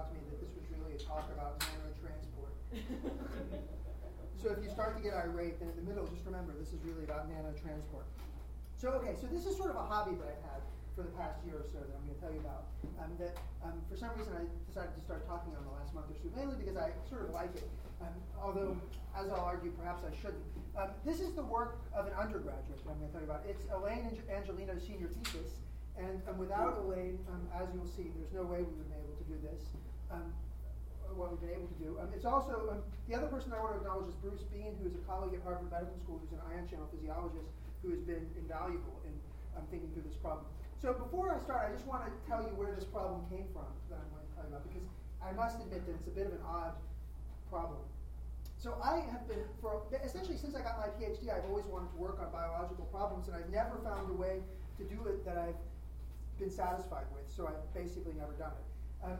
out to me that this was really a talk about nanotransport. So if you start to get irate, then in the middle, just remember this is really about nanotransport. So this is sort of a hobby that I've had for the past year or so that I'm going to tell you about. For some reason I decided to start talking on the last month or so, mainly because I sort of like it. Although, as I'll argue, perhaps I shouldn't. This is the work of an undergraduate that I'm going to tell you about. It's Elaine Angelino's senior thesis, and without Elaine, as you'll see, there's no way we would have been able to do this. What we've been able to do. It's also, the other person I want to acknowledge is Bruce Bean, who is a colleague at Harvard Medical School, who's an ion channel physiologist, who has been invaluable in thinking through this problem. So before I start, I just want to tell you where this problem came from that I'm going to tell you about, because I must admit that it's a bit of an odd problem. So I have been, essentially since I got my PhD, I've always wanted to work on biological problems, and I've never found a way to do it that I've been satisfied with, so I've basically never done it.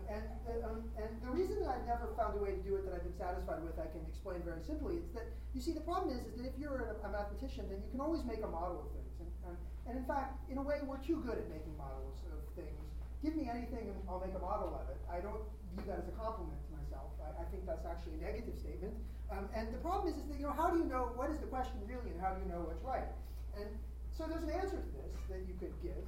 And the reason that I've never found a way to do it that I've been satisfied with, I can explain very simply. It's that, you see, the problem is that if you're a mathematician, then you can always make a model of things. And in fact, in a way, we're too good at making models of things. Give me anything and I'll make a model of it. I don't view that as a compliment to myself. I think that's actually a negative statement. And the problem is that, how do you know, what is the question really, and how do you know what's right? And so there's an answer to this that you could give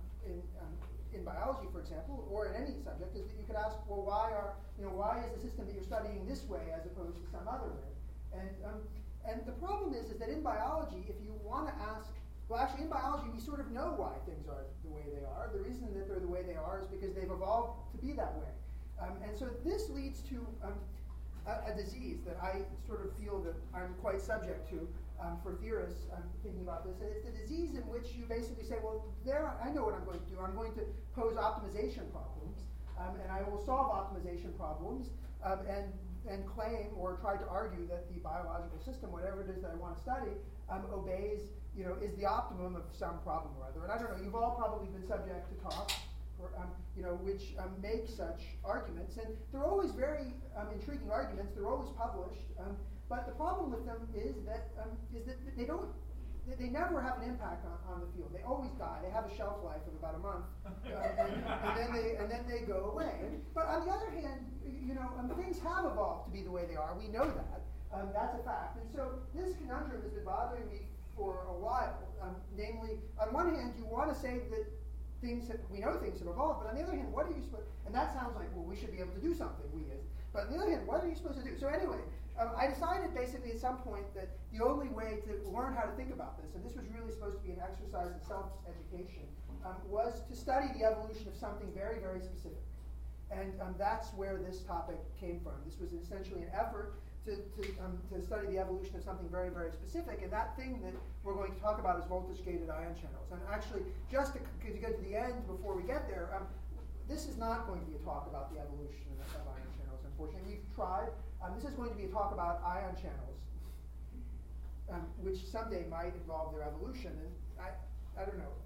in biology, for example, or in any subject, is that you could ask, well, why is the system that you're studying this way as opposed to some other way? And the problem is that in biology, if you want to ask, well, actually, in biology, we sort of know why things are the way they are. The reason that they're the way they are is because they've evolved to be that way. And so this leads to a disease that I sort of feel that I'm quite subject to for theorists thinking about this. And it's the disease in which you basically say, well, I know what I'm going to do. I'm going to pose optimization problems, and I will solve optimization problems and claim or try to argue that the biological system, whatever it is that I want to study, obeys, is the optimum of some problem or other. And I don't know, you've all probably been subject to talks which make such arguments, and they're always very intriguing arguments. They're always published, but the problem with them is that they never have an impact on the field. They always die. They have a shelf life of about a month, and then they go away. But on the other hand, things have evolved to be the way they are. We know that. That's a fact. And so this conundrum has been bothering me for a while. Namely, on one hand, you want to say that we know things have evolved, but on the other hand, what are you supposed? And that sounds like, well, we should be able to do something. But on the other hand, what are you supposed to do? So anyway, I decided basically at some point that the only way to learn how to think about this, and this was really supposed to be an exercise in self-education, was to study the evolution of something very, very specific. And that's where this topic came from. This was essentially an effort to study the evolution of something very, very specific, and that thing that we're going to talk about is voltage-gated ion channels. And actually, just to get to the end before we get there, this is not going to be a talk about the evolution of ion channels, unfortunately. We've tried. This is going to be a talk about ion channels, which someday might involve their evolution, and I don't know.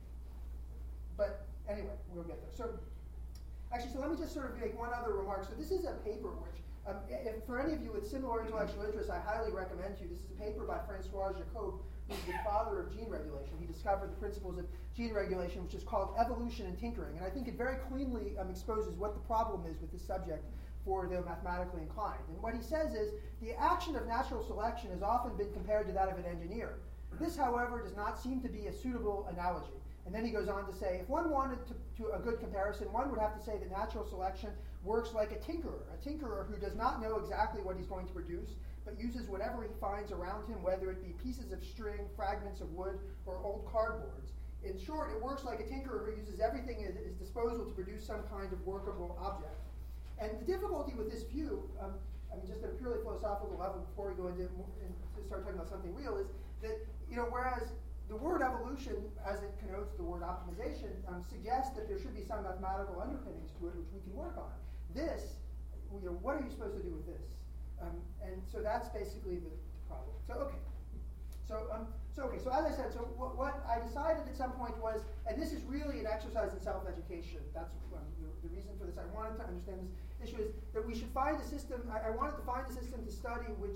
But anyway, we'll get there. So let me just sort of make one other remark. So this is a paper which, if for any of you with similar intellectual interests, I highly recommend to you. This is a paper by Francois Jacob, who's the father of gene regulation. He discovered the principles of gene regulation, which is called Evolution and Tinkering. And I think it very cleanly exposes what the problem is with this subject for the mathematically inclined. And what he says is, the action of natural selection has often been compared to that of an engineer. This, however, does not seem to be a suitable analogy. And then he goes on to say, if one wanted to a good comparison, one would have to say that natural selection works like a tinkerer who does not know exactly what he's going to produce, but uses whatever he finds around him, whether it be pieces of string, fragments of wood, or old cardboards. In short, it works like a tinkerer who uses everything at his disposal to produce some kind of workable object. And the difficulty with this view, just at a purely philosophical level, before we go into start talking about something real, is that whereas the word evolution, as it connotes the word optimization, suggests that there should be some mathematical underpinnings to it which we can work on. This, what are you supposed to do with this? And so that's basically the problem. So okay. So So as I said, so what I decided at some point was, and this is really an exercise in self-education. That's the reason for this. I wanted to understand this issue is that we should find a system. I wanted to find a system to study I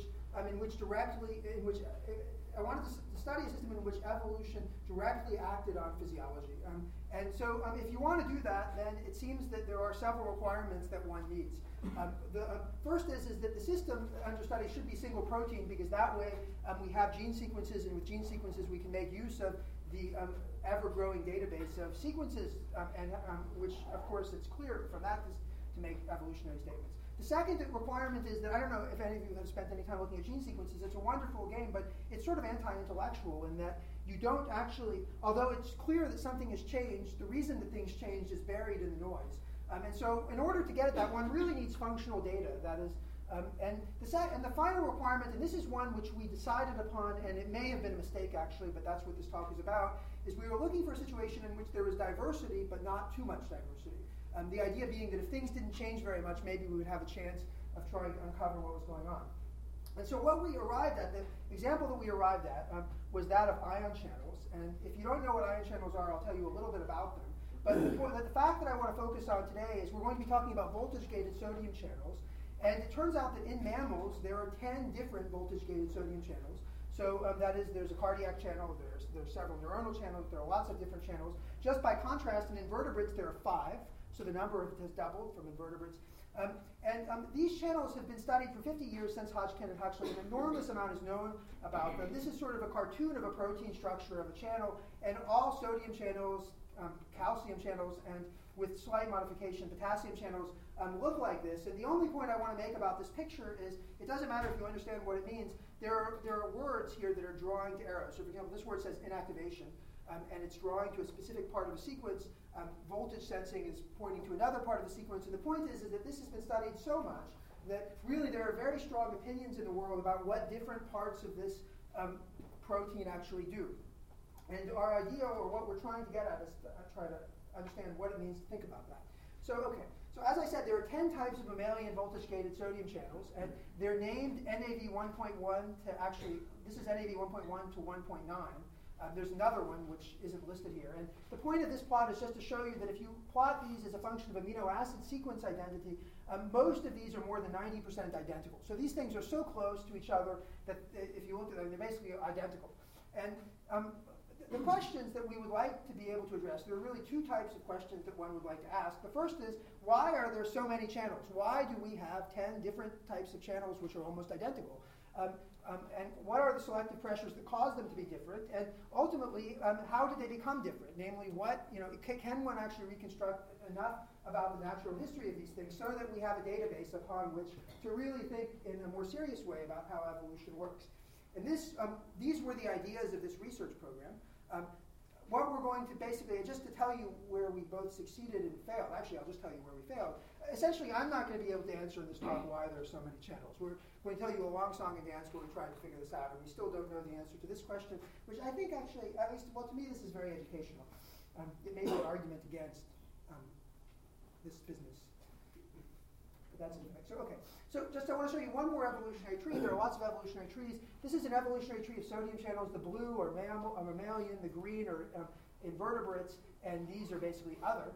wanted to study a system in which evolution directly acted on physiology. And so if you want to do that, then it seems that there are several requirements that one needs. The first is that the system under study should be single protein, because that way we have gene sequences, and with gene sequences we can make use of the ever-growing database of sequences, which of course it's clear from that to make evolutionary statements. The second requirement is that, I don't know if any of you have spent any time looking at gene sequences, it's a wonderful game, but it's sort of anti-intellectual in that you don't actually, although it's clear that something has changed, the reason that things changed is buried in the noise. And so in order to get at that, one really needs functional data. That is, and the final requirement, and this is one which we decided upon, and it may have been a mistake actually, but that's what this talk is about, is we were looking for a situation in which there was diversity, but not too much diversity. The idea being that if things didn't change very much, maybe we would have a chance of trying to uncover what was going on. And so what we arrived at, the example that we arrived at was that of ion channels. And if you don't know what ion channels are, I'll tell you a little bit about them. But the fact that I want to focus on today is we're going to be talking about voltage-gated sodium channels. And it turns out that in mammals, there are 10 different voltage-gated sodium channels. So that is, there's a cardiac channel, there's several neuronal channels, there are lots of different channels. Just by contrast, in invertebrates, there are 5. So the number has doubled from invertebrates. These channels have been studied for 50 years since Hodgkin and Huxley. An enormous amount is known about them. This is sort of a cartoon of a protein structure of a channel, and all sodium channels, calcium channels, and with slight modification, potassium channels look like this. And the only point I want to make about this picture is it doesn't matter if you understand what it means. There are words here that are drawing to arrows. So for example, this word says inactivation, and it's drawing to a specific part of a sequence. Voltage sensing is pointing to another part of the sequence. And the point is that this has been studied so much that really there are very strong opinions in the world about what different parts of this protein actually do. And our idea, or what we're trying to get at, is to try to understand what it means to think about that. So as I said, there are 10 types of mammalian voltage-gated sodium channels, and they're named NAV 1.1 to actually, this is NAV 1.1 to 1.9. There's another one which isn't listed here. And the point of this plot is just to show you that if you plot these as a function of amino acid sequence identity, most of these are more than 90% identical. So these things are so close to each other that if you look at them, they're basically identical. And the questions that we would like to be able to address, there are really 2 types of questions that one would like to ask. The first is, why are there so many channels? Why do we have 10 different types of channels which are almost identical? And what are the selective pressures that cause them to be different? And ultimately, how did they become different? Namely, can one actually reconstruct enough about the natural history of these things so that we have a database upon which to really think in a more serious way about how evolution works? And these were the ideas of this research program. What we're going to basically, just to tell you where we both succeeded and failed, actually I'll just tell you where we failed. Essentially, I'm not going to be able to answer in this talk why there are so many channels. We're going to tell you a long song and dance where we're trying to figure this out, and we still don't know the answer to this question, which I think actually, at least, well, to me this is very educational. It may be an argument against this business. But that's an effect. So just I want to show you one more evolutionary tree. There are lots of evolutionary trees. This is an evolutionary tree of sodium channels. The blue are mammalian, the green are invertebrates, and these are basically other.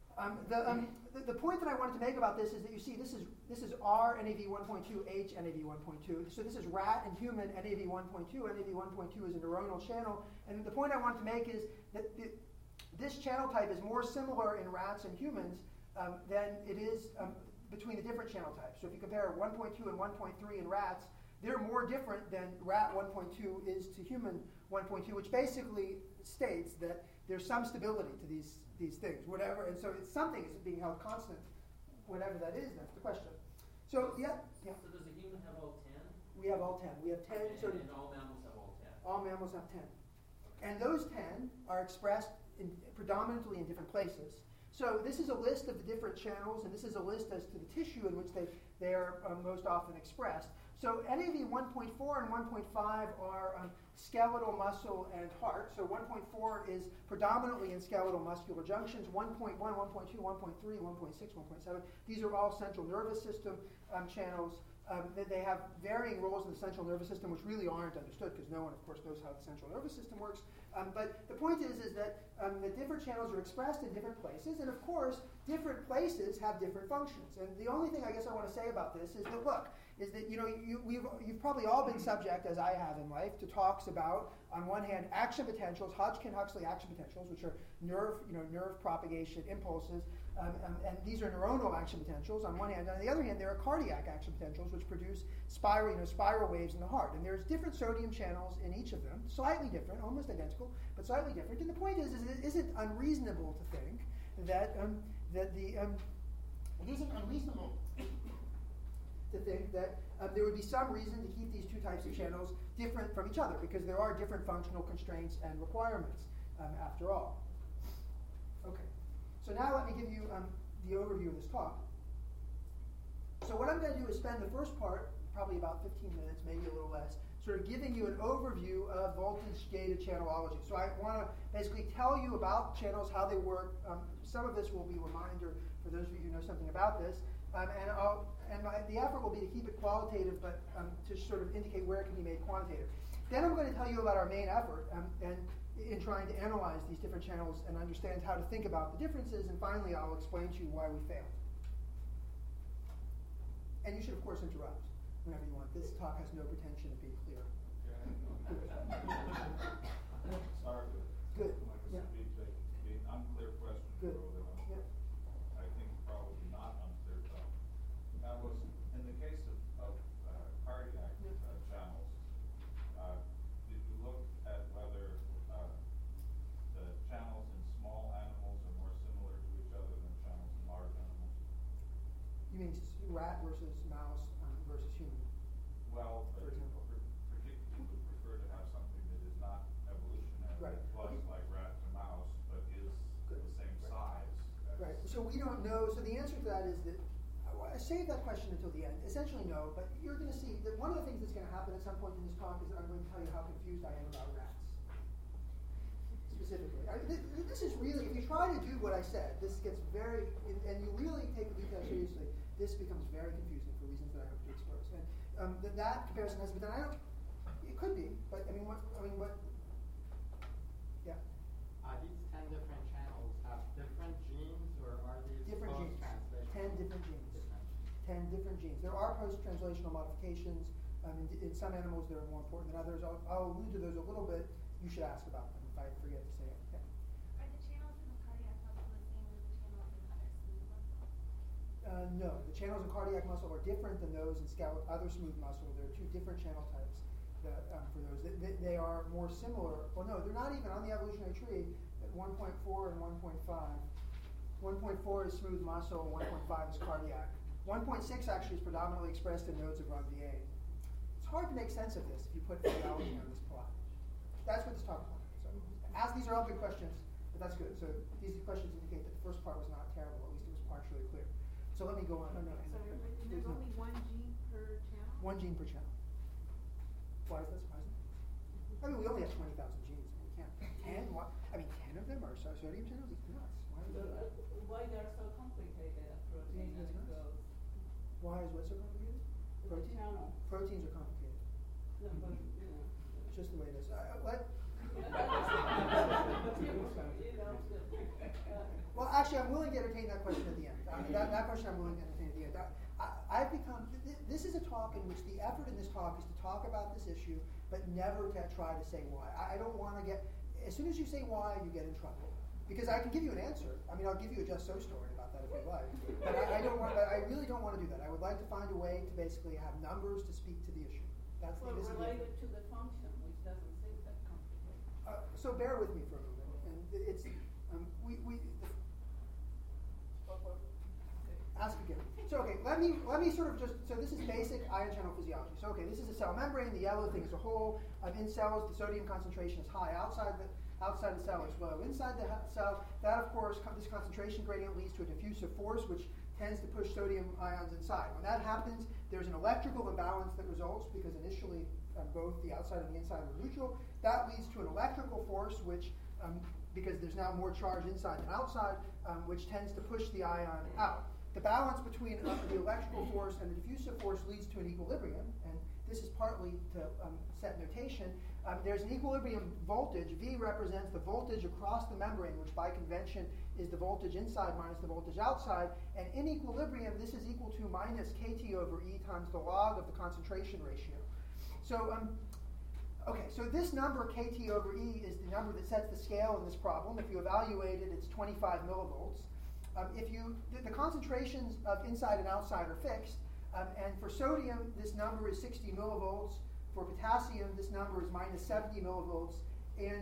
The point that I wanted to make about this is that you see this is R NAV 1.2, H NAV 1.2. So this is rat and human NAV 1.2. NAV 1.2 is a neuronal channel. And the point I want to make is that this channel type is more similar in rats and humans than it is between the different channel types. So if you compare 1.2 and 1.3 in rats, they're more different than rat 1.2 is to human 1.2, which basically states that there's some stability to these things, whatever, and so it's something is being held constant, whatever that is. That's the question. So yeah. So does a human have all 10? We have all 10. We have 10. And all mammals have all 10. All mammals have 10, and those 10 are expressed predominantly in different places. So this is a list of the different channels, and this is a list as to the tissue in which they are most often expressed. So NAV 1.4 and 1.5 are skeletal, muscle, and heart. So 1.4 is predominantly in skeletal muscular junctions. 1.1, 1.2, 1.3, 1.6, 1.7. These are all central nervous system channels. that they have varying roles in the central nervous system, which really aren't understood because no one, of course, knows how the central nervous system works. But the point is that the different channels are expressed in different places, and of course, different places have different functions. And the only thing I guess I want to say about this is that, look, is that you've probably all been subject, as I have in life, to talks about, on one hand, action potentials, Hodgkin-Huxley action potentials, which are nerve propagation impulses, and these are neuronal action potentials on one hand. On the other hand, there are cardiac action potentials, which produce spiral waves in the heart. And there's different sodium channels in each of them, slightly different, almost identical, but slightly different. And the point is it isn't unreasonable to think that it isn't unreasonable to think that there would be some reason to keep these two types of channels different from each other, because there are different functional constraints and requirements, after all. Okay, so now let me give you the overview of this talk. So what I'm going to do is spend the first part, probably about 15 minutes, maybe a little less, sort of giving you an overview of voltage-gated channelology. So I want to basically tell you about channels, how they work. Some of this will be a reminder for those of you who know something about this. The effort will be to keep it qualitative, but to sort of indicate where it can be made quantitative. Then I'm going to tell you about our main effort and in trying to analyze these different channels and understand how to think about the differences. And finally, I'll explain to you why we failed. And you should, of course, interrupt whenever you want. This talk has no pretension of being clear. Sorry, Good. Like being unclear question. Good. Yeah. I think probably not unclear though. That was in the case of cardiac channels. Did you look at whether the channels in small animals are more similar to each other than channels in large animals? You mean rat versus mouse versus human? Well, particularly would prefer to have something that is not evolutionary, right. plus like rat to mouse, but is Good. the same size. Right. So we don't know. So the answer to that is that I saved that question until the end. Essentially, no. But you're going to see that one of the things that's going to happen at some point in this talk is I'm going to tell you how confused I am about rats. Specifically, this is really, if you try to do what I said, this gets very, and you really take the details seriously, this becomes very confusing for reasons that I hope to expose. And that comparison has been done. I don't. It could be, but I mean, what? Yeah. Are these 10 different channels have different genes, or are these Different genes. 10 different genes. 10 different genes. There are post-translational modifications. In some animals, they're more important than others. I'll allude to those a little bit. You should ask about them if I forget to say it. Yeah. Are the channels in the cardiac muscle the same as the channels in other smooth muscle? No, the channels in cardiac muscle are different than those in other smooth muscle. There are two different channel types for those. They are more similar. Well, no, they're not even on the evolutionary tree at 1.4 and 1.5. 1.4 is smooth muscle, 1.5 is cardiac. 1.6 actually is predominantly expressed in nodes of Ranvier. It's hard to make sense of this if you put physiology on this plot. That's what this talk is about. So these are all good questions, but that's good. So these questions indicate that the first part was not terrible. At least it was partially clear. So let me go on. So there's only one gene per channel? One gene per channel. Why is that surprising? I mean, we only have 20,000 genes. We can't. 10? What? I mean, 10 of them are sodium channels? It's nuts. Why is that? Why they're so complicated, protein and those? Why is what so complicated? The channel. Proteins are complicated. No, but, you know. It's just the way it is. What? Well, actually, I'm willing to entertain that question at the end. That question I'm willing to entertain at the end. I've become, this is a talk in which the effort in this talk is to talk about this issue, but never to try to say why. I don't want to get, as soon as you say why, you get in trouble. Because I can give you an answer. I mean, I'll give you a just so story about that if you'd like. But I really don't want to do that. I would like to find a way to basically have numbers to speak to the issue. That's Well, this related to the function, which doesn't seem that complicated. So bear with me for a moment. And it's, ask again. So okay, let me sort of just, so this is basic ion channel physiology. So okay, this is a cell membrane. The yellow thing is a whole. In cells, the sodium concentration is high. Outside the cell is low. Inside the cell, that of course, this concentration gradient leads to a diffusive force, which tends to push sodium ions inside. When that happens, there's an electrical imbalance that results because initially both the outside and the inside are neutral. That leads to an electrical force, which, because there's now more charge inside than outside, which tends to push the ion out. the balance between the electrical force and the diffusive force leads to an equilibrium, and this is partly to set notation. There's an equilibrium voltage. V represents the voltage across the membrane, which by convention is the voltage inside minus the voltage outside. And in equilibrium, this is equal to minus kT over E times the log of the concentration ratio. So, okay, so this number, kT over E, is the number that sets the scale in this problem. If you evaluate it, it's 25 millivolts. The concentrations of inside and outside are fixed, and for sodium, this number is 60 millivolts. For potassium, this number is minus 70 millivolts. And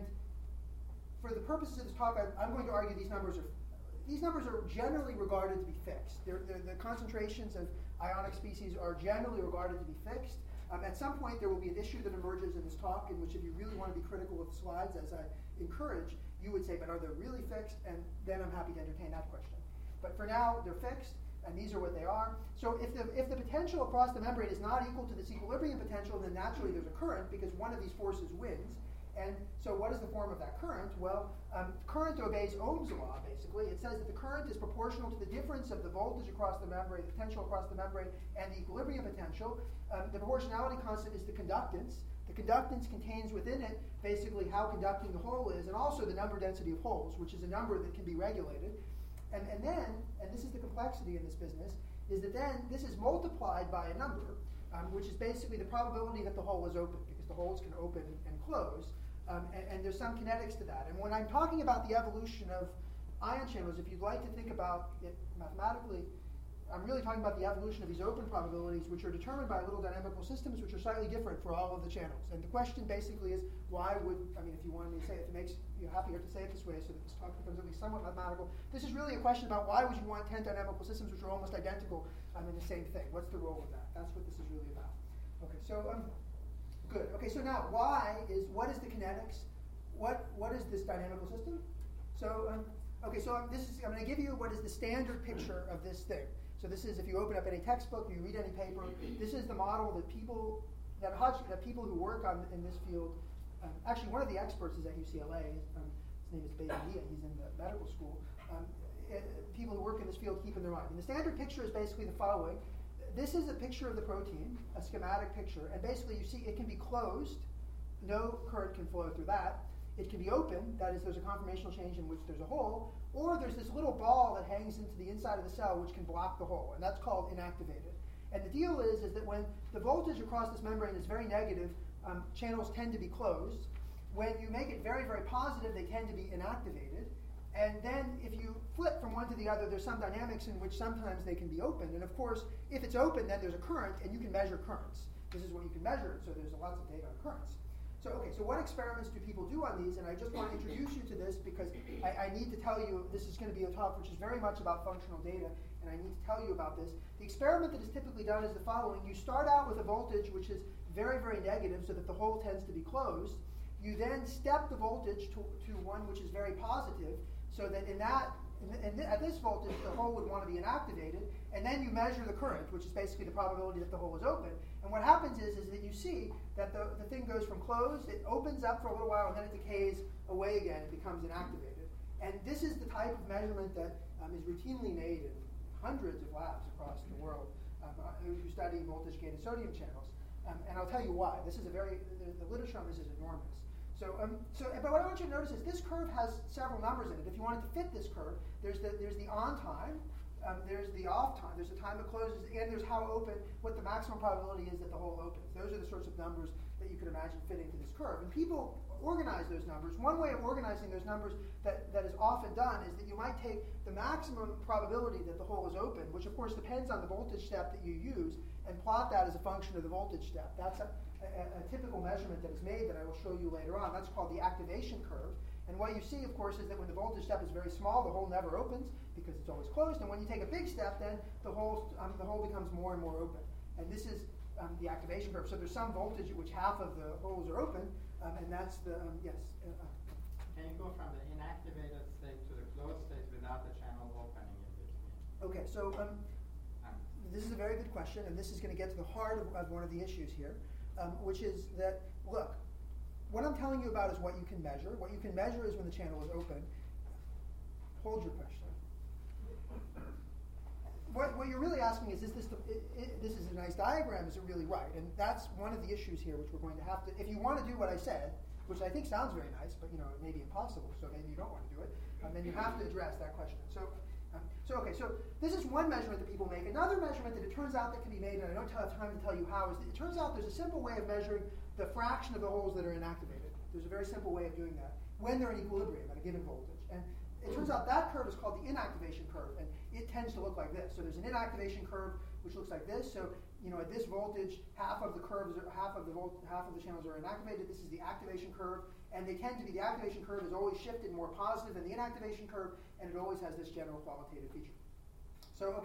for the purposes of this talk, I'm going to argue these numbers are generally regarded to be fixed. The concentrations of ionic species are generally regarded to be fixed. At some point, there will be an issue that emerges in this talk in which, if you really want to be critical of the slides, as I encourage, you would say, but are they really fixed? And then I'm happy to entertain that question. But for now, they're fixed, and these are what they are. So if the potential across the membrane is not equal to this equilibrium potential, then naturally there's a current because one of these forces wins. And so what is the form of that current? Well, current obeys Ohm's law, basically. It says that the current is proportional to the difference of the voltage across the membrane, the potential across the membrane, and the equilibrium potential. The proportionality constant is the conductance. The conductance contains within it basically how conducting the hole is, and also the number density of holes, which is a number that can be regulated. And then, and this is the complexity in this business, is that then this is multiplied by a number, which is basically the probability that the hole is open, because the holes can open and close. And there's some kinetics to that. And when I'm talking about the evolution of ion channels, if you'd like to think about it mathematically, I'm really talking about the evolution of these open probabilities, which are determined by little dynamical systems, which are slightly different for all of the channels. And the question basically is, why would, if you wanted me to say it, if it makes you happier to say it this way so that this talk becomes at least somewhat mathematical, this is really a question about why would you want 10 dynamical systems which are almost identical in the same thing? What's the role of that? That's what this is really about. Okay, so good. Okay, so now what is the kinetics? What is this dynamical system? So okay, so I'm going to give you what is the standard picture of this thing. So this is, if you open up any textbook, you read any paper, this is the model that people who work in this field. Actually, one of the experts is at UCLA. His name is Beidia. He's in the medical school. People who work in this field keep in their mind. And the standard picture is basically the following. This is a picture of the protein, a schematic picture, and basically you see it can be closed. No current can flow through that. It can be open, that is, there's a conformational change in which there's a hole, or there's this little ball that hangs into the inside of the cell which can block the hole, and that's called inactivated. And the deal is that when the voltage across this membrane is very negative, channels tend to be closed. When you make it very, very positive, they tend to be inactivated. And then if you flip from one to the other, there's some dynamics in which sometimes they can be open. And of course, if it's open, then there's a current, and you can measure currents. This is what you can measure, so there's lots of data on currents. So, okay, so what experiments do people do on these? And I just want to introduce you to this because I need to tell you, this is going to be a talk which is very much about functional data, and I need to tell you about this. The experiment that is typically done is the following. You start out with a voltage which is very, very negative so that the hole tends to be closed. You then step the voltage to one which is very positive so that at this voltage, the hole would want to be inactivated, and then you measure the current, which is basically the probability that the hole is open. And what happens is that you see that the thing goes from closed, it opens up for a little while, and then it decays away again, it becomes inactivated. And this is the type of measurement that is routinely made in hundreds of labs across the world who study voltage-gated sodium channels. And I'll tell you why. This is the literature on this is enormous. But what I want you to notice is this curve has several numbers in it. If you wanted to fit this curve, there's the on time, there's the off time, there's the time it closes, and there's how open, what the maximum probability is that the hole opens. Those are the sorts of numbers that you could imagine fitting to this curve. And people organize those numbers. One way of organizing those numbers that is often done is that you might take the maximum probability that the hole is open, which of course depends on the voltage step that you use, and plot that as a function of the voltage step. That's a typical measurement that is made that I will show you later on. That's called the activation curve. And what you see, of course, is that when the voltage step is very small, the hole never opens because it's always closed. And when you take a big step, then the hole becomes more and more open. And this is the activation curve. So there's some voltage at which half of the holes are open, and that's the, yes. Can you go from the inactivated state to the closed state without the channel opening in between? Okay, so this is a very good question, and this is going to get to the heart of one of the issues here, which is that, look, what I'm telling you about is what you can measure. What you can measure is when the channel is open. Hold your question. what you're really asking is this this is a nice diagram, is it really right? And that's one of the issues here, which we're going to have to, if you want to do what I said, which I think sounds very nice, but it may be impossible, so maybe you don't want to do it, then you have to address that question. So this is one measurement that people make. Another measurement that it turns out that can be made, and I don't have time to tell you how, is that it turns out there's a simple way of measuring the fraction of the holes that are inactivated. There's a very simple way of doing that when they're in equilibrium at a given voltage. And it turns out that curve is called the inactivation curve, and it tends to look like this. So there's an inactivation curve which looks like this. So at this voltage, half of the channels are inactivated. This is the activation curve, and they tend to be, the activation curve is always shifted more positive than the inactivation curve, and it always has this general qualitative feature. So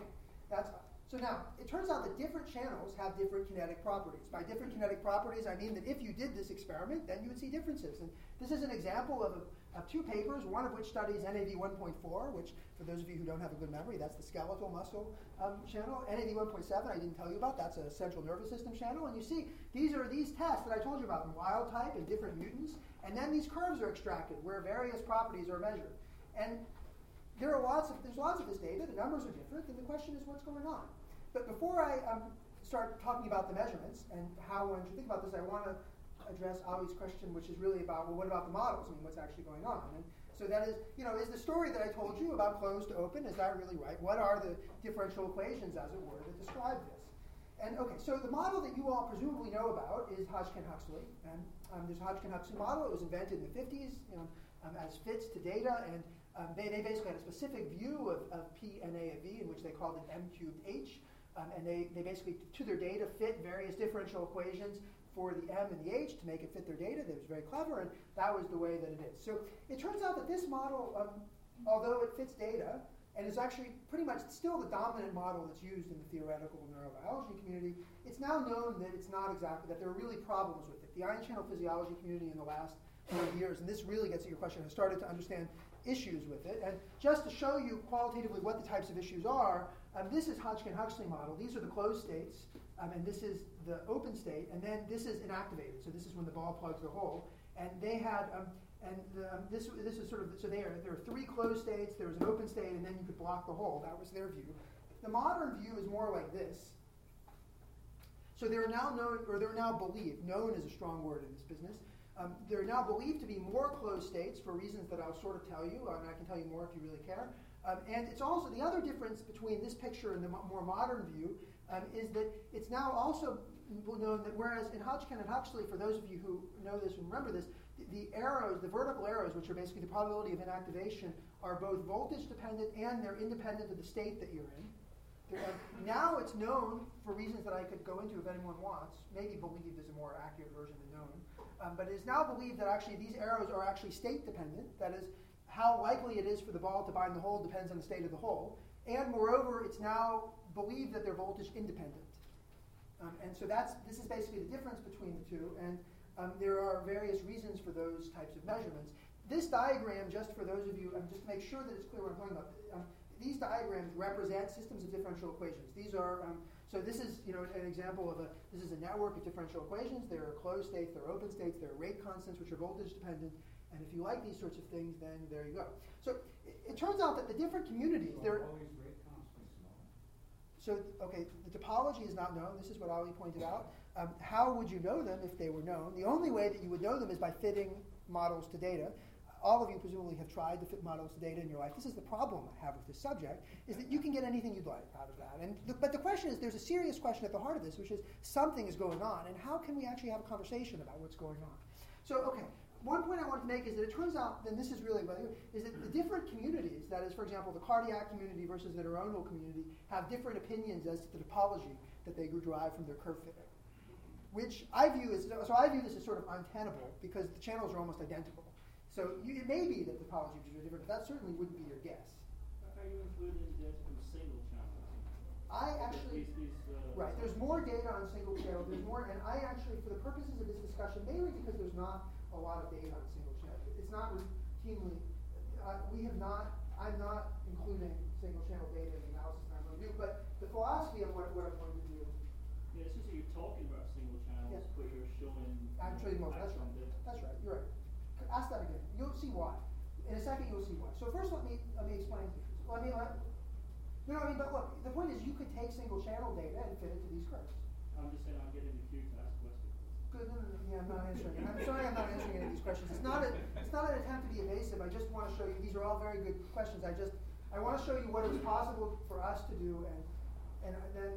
so now it turns out that different channels have different kinetic properties. By different kinetic properties, I mean that if you did this experiment, then you would see differences. And this is an example of two papers, one of which studies NAV 1.4, which, for those of you who don't have a good memory, that's the skeletal muscle channel. NAV 1.7, I didn't tell you about, that's a central nervous system channel. And you see, these are these tests that I told you about in wild type and different mutants. And then these curves are extracted where various properties are measured. And there's lots of this data, the numbers are different, and the question is what's going on. But before I start talking about the measurements and how one should think about this, I want to address Ali's question, which is really about, well, what about the models? I mean, what's actually going on? And so that is, is the story that I told you about closed to open, is that really right? What are the differential equations, as it were, that describe this? And okay, so the model that you all presumably know about is Hodgkin-Huxley. And there's a Hodgkin-Huxley model. It was invented in the 50s as fits to data, and they basically had a specific view of P and A of V, in which they called it M cubed H. And they basically, to their data, fit various differential equations for the M and the H to make it fit their data. That was very clever, and that was the way that it is. So it turns out that this model, although it fits data, and is actually pretty much still the dominant model that's used in the theoretical neurobiology community, it's now known that it's not exactly, that there are really problems with it. The ion channel physiology community in the last 20 years, and this really gets at your question, has started to understand issues with it. And just to show you qualitatively what the types of issues are, this is Hodgkin-Huxley model. These are the closed states, and this is the open state, and then this is inactivated. So this is when the ball plugs the hole. And they had, this is sort of, so there are three closed states, there was an open state, and then you could block the hole. That was their view. The modern view is more like this. So they're now known, or they're now believed, known is a strong word in this business, they're now believed to be more closed states for reasons that I'll sort of tell you, and I can tell you more if you really care. And it's also, the other difference between this picture and the more modern view is that it's now also known that whereas in Hodgkin and Huxley, for those of you who know this and remember this, the arrows, the vertical arrows, which are basically the probability of inactivation, are both voltage dependent and they're independent of the state that you're in. Now it's known, for reasons that I could go into if anyone wants, maybe believed is a more accurate version than known, but it is now believed that actually these arrows are actually state dependent. That is, how likely it is for the ball to bind the hole depends on the state of the hole. And moreover, it's now believed that they're voltage independent. And so this is basically the difference between the two. And there are various reasons for those types of measurements. This diagram, just for those of you, just to make sure that it's clear what I'm talking about, these diagrams represent systems of differential equations. These are, so this is an example of this is a network of differential equations. There are closed states, there are open states, there are rate constants, which are voltage dependent. And if you like these sorts of things, then there you go. So it turns out that the different communities, there. All these rate constants known. So okay, the topology is not known. This is what Ali pointed out. How would you know them if they were known? The only way that you would know them is by fitting models to data. All of you presumably have tried to fit models to data in your life. This is the problem I have with this subject, is that you can get anything you'd like out of that. But the question is, there's a serious question at the heart of this, which is something is going on, and how can we actually have a conversation about what's going on? So, okay, one point I want to make is that it turns out, and this is really what is that the different communities, that is, for example, the cardiac community versus the neuronal community, have different opinions as to the topology that they derive from their curve fitting, which I view this as sort of untenable because the channels are almost identical. So it may be that the topology is different, but that certainly wouldn't be your guess. Are you including data from single channels? I actually, right, there's more data on single channel, there's more, and I actually, for the purposes of this discussion, mainly because there's not a lot of data on single channel, it's not routinely, I'm not including single channel data in the analysis that I'm going to do, but the philosophy of what I'm going to do. Yeah, it's just that you're talking about single channels, Yes. but you're showing. I'm showing most, that's actual right, data. that's right, you're right. Ask that again, you'll see why. In a second you'll see why. So first let me explain. No, I mean, but look, the point is you could take single channel data and fit it to these curves. I'm just saying I'm getting the queue to ask questions. Good, no, yeah, I'm not answering it. I'm sorry I'm not answering any of these questions. It's not an attempt to be evasive. I just want to show you, these are all very good questions. I want to show you what it was possible for us to do, and then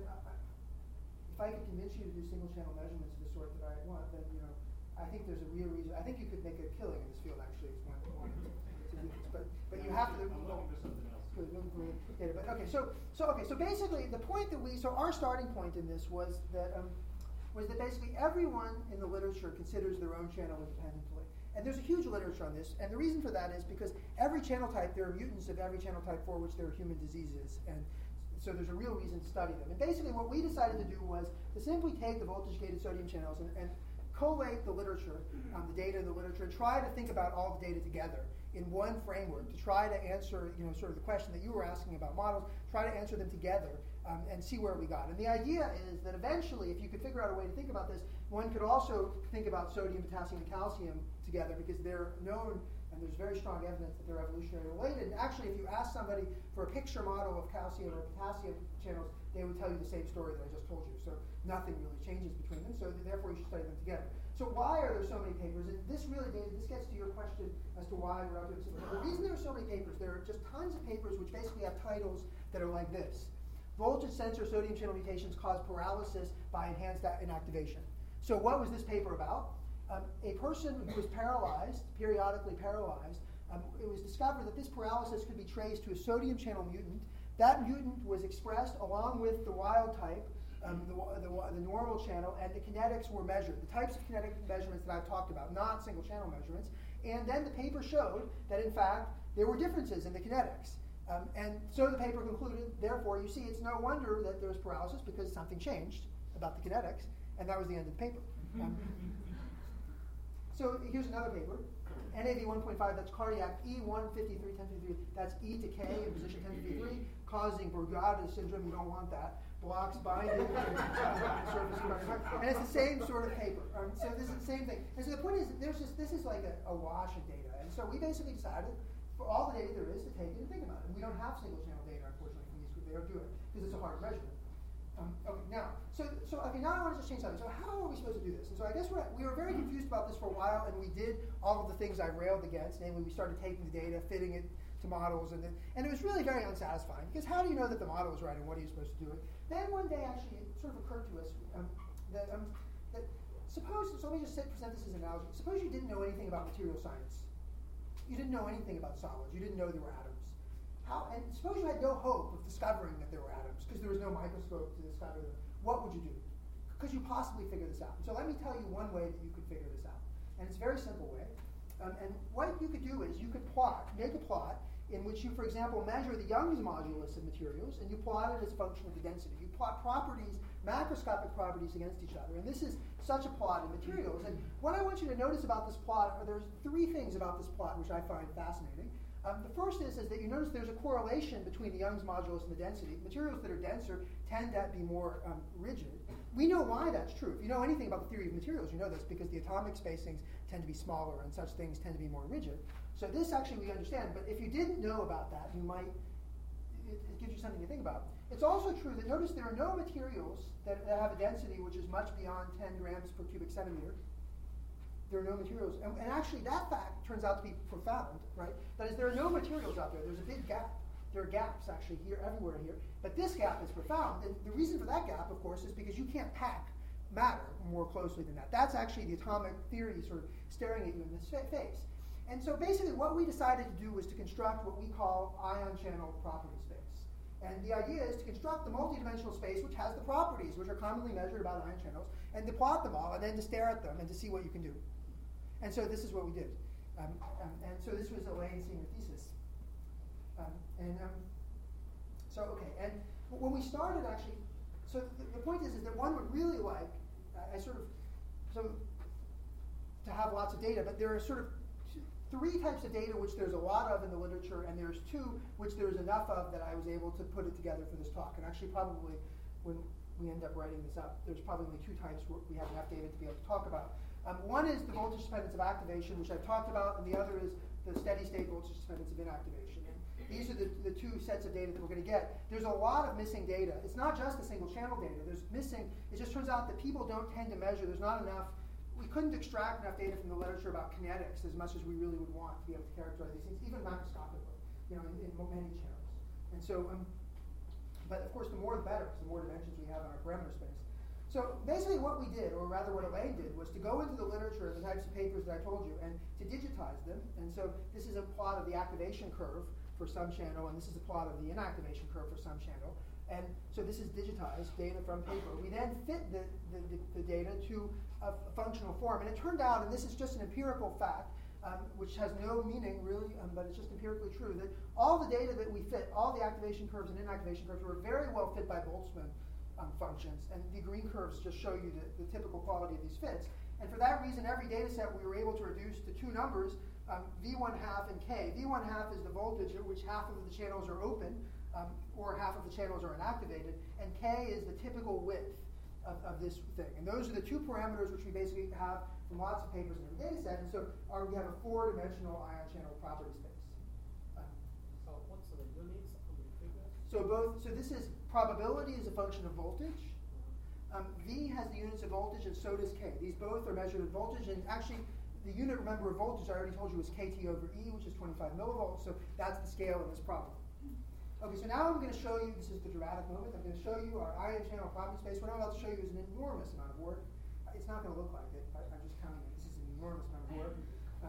if I could convince you to do single channel measurements of the sort that I want, then, you know, I think there's a real reason. I think you could make a killing in this field, actually, if one wanted to do this. But you have to. I'm looking for something else. Good, looking for data. But okay, so basically the point that our starting point in this was that basically everyone in the literature considers their own channel independently. And there's a huge literature on this, and the reason for that is because every channel type, there are mutants of every channel type for which there are human diseases, and so there's a real reason to study them. And basically what we decided to do was to simply take the voltage-gated sodium channels and collate the literature, the data in the literature, and try to think about all the data together in one framework to try to answer, you know, sort of the question that you were asking about models, try to answer them together and see where we got. And the idea is that eventually, if you could figure out a way to think about this, one could also think about sodium, potassium, and calcium together because they're known, and there's very strong evidence that they're evolutionarily related. And actually, if you ask somebody for a picture model of calcium or potassium channels, they would tell you the same story that I just told you. So nothing really changes between them, so therefore you should study them together. So why are there so many papers? And this really, David, this gets to your question as to why we're out doing this. The reason there are so many papers, there are just tons of papers which basically have titles that are like this. Voltage sensor sodium channel mutations cause paralysis by enhanced inactivation. So what was this paper about? A person who was paralyzed, periodically paralyzed, it was discovered that this paralysis could be traced to a sodium channel mutant. That mutant was expressed along with the wild type, the normal channel, and the kinetics were measured. The types of kinetic measurements that I've talked about, not single channel measurements. And then the paper showed that in fact there were differences in the kinetics. And so the paper concluded, therefore, you see, it's no wonder that there's paralysis because something changed about the kinetics, and that was the end of the paper. So here's another paper. NAV 1.5, that's cardiac E153, 1053, that's E to K in position 1053, causing Brugada syndrome, you don't want that, blocks binding to the surface of cardiac. And it's the same sort of paper. So this is the same thing. And so the point is, this is like a wash of data. And so we basically decided, for all the data there is, to take it and think about it. And we don't have single channel data, unfortunately, from these groups. They don't do it, because it's a hard measurement. Okay, now, now I want to just change something. So how are we supposed to do this? And so I guess we were very confused about this for a while, and we did all of the things I railed against. Namely, we started taking the data, fitting it to models, and it was really very unsatisfying, because how do you know that the model is right, and what are you supposed to do? Then one day, actually, it sort of occurred to us that suppose, so let me just present this as an analogy. Suppose you didn't know anything about material science. You didn't know anything about solids. You didn't know there were atoms. And suppose you had no hope of discovering that there were atoms because there was no microscope to discover them. What would you do? Could you possibly figure this out? So let me tell you one way that you could figure this out. And it's a very simple way. And what you could do is you could make a plot in which you, for example, measure the Young's modulus of materials, and you plot it as a function of the density. You plot properties, macroscopic properties against each other. And this is such a plot in materials. And what I want you to notice about this plot there's three things about this plot which I find fascinating. The first is that you notice there's a correlation between the Young's modulus and the density. Materials that are denser tend to be more rigid. We know why that's true. If you know anything about the theory of materials, you know this because the atomic spacings tend to be smaller and such things tend to be more rigid. So this actually we understand, but if you didn't know about that, it gives you something to think about. It's also true that notice there are no materials that have a density which is much beyond 10 grams per cubic centimeter. There are no materials. And actually that fact turns out to be profound, right? That is, there are no materials out there. There's a big gap. There are gaps actually here, everywhere here. But this gap is profound. And the reason for that gap, of course, is because you can't pack matter more closely than that. That's actually the atomic theory sort of staring at you in the face. And so basically what we decided to do was to construct what we call ion channel property space. And the idea is to construct the multidimensional space which has the properties which are commonly measured about ion channels, and to plot them all, and then to stare at them and to see what you can do. And so this is what we did. And so this was Elaine's senior thesis. And when we started actually, so the point is that one would really like, to have lots of data, but there are sort of three types of data which there's a lot of in the literature, and there's two which there's enough of that I was able to put it together for this talk. And actually probably when we end up writing this up, there's probably only two types where we have enough data to be able to talk about. One is the voltage dependence of activation, which I've talked about, and the other is the steady state voltage dependence of inactivation. these are the two sets of data that we're going to get. There's a lot of missing data. It's not just the single channel data. It just turns out that people don't tend to measure. There's not enough. We couldn't extract enough data from the literature about kinetics as much as we really would want to be able to characterize these things, even macroscopically, in many channels. And so, but of course, the more the better, because the more dimensions we have in our parameter space. So basically what we did, or rather what Elaine did, was to go into the literature, the types of papers that I told you, and to digitize them. And so this is a plot of the activation curve for some channel, and this is a plot of the inactivation curve for some channel. And so this is digitized data from paper. We then fit the data to a functional form. And it turned out, and this is just an empirical fact, which has no meaning really, but it's just empirically true, that all the data that we fit, all the activation curves and inactivation curves, were very well fit by Boltzmann functions. And the green curves just show you the typical quality of these fits. And for that reason, every data set we were able to reduce to two numbers, V1 half and K. V1 half is the voltage at which half of the channels are open, or half of the channels are inactivated, and K is the typical width of this thing. And those are the two parameters which we basically have from lots of papers in the data set. And so we have a four-dimensional ion channel property space. So what's the units of the figures? So this is probability is a function of voltage. V has the units of voltage, and so does K. These both are measured in voltage, and actually the unit, remember, of voltage I already told you was kT over E, which is 25 millivolts, so that's the scale of this problem. Okay, so now I'm going to show you, this is the dramatic moment, I'm going to show you our ion channel property space. What I'm about to show you is an enormous amount of work. It's not going to look like it, I'm just counting it. This is an enormous amount of work.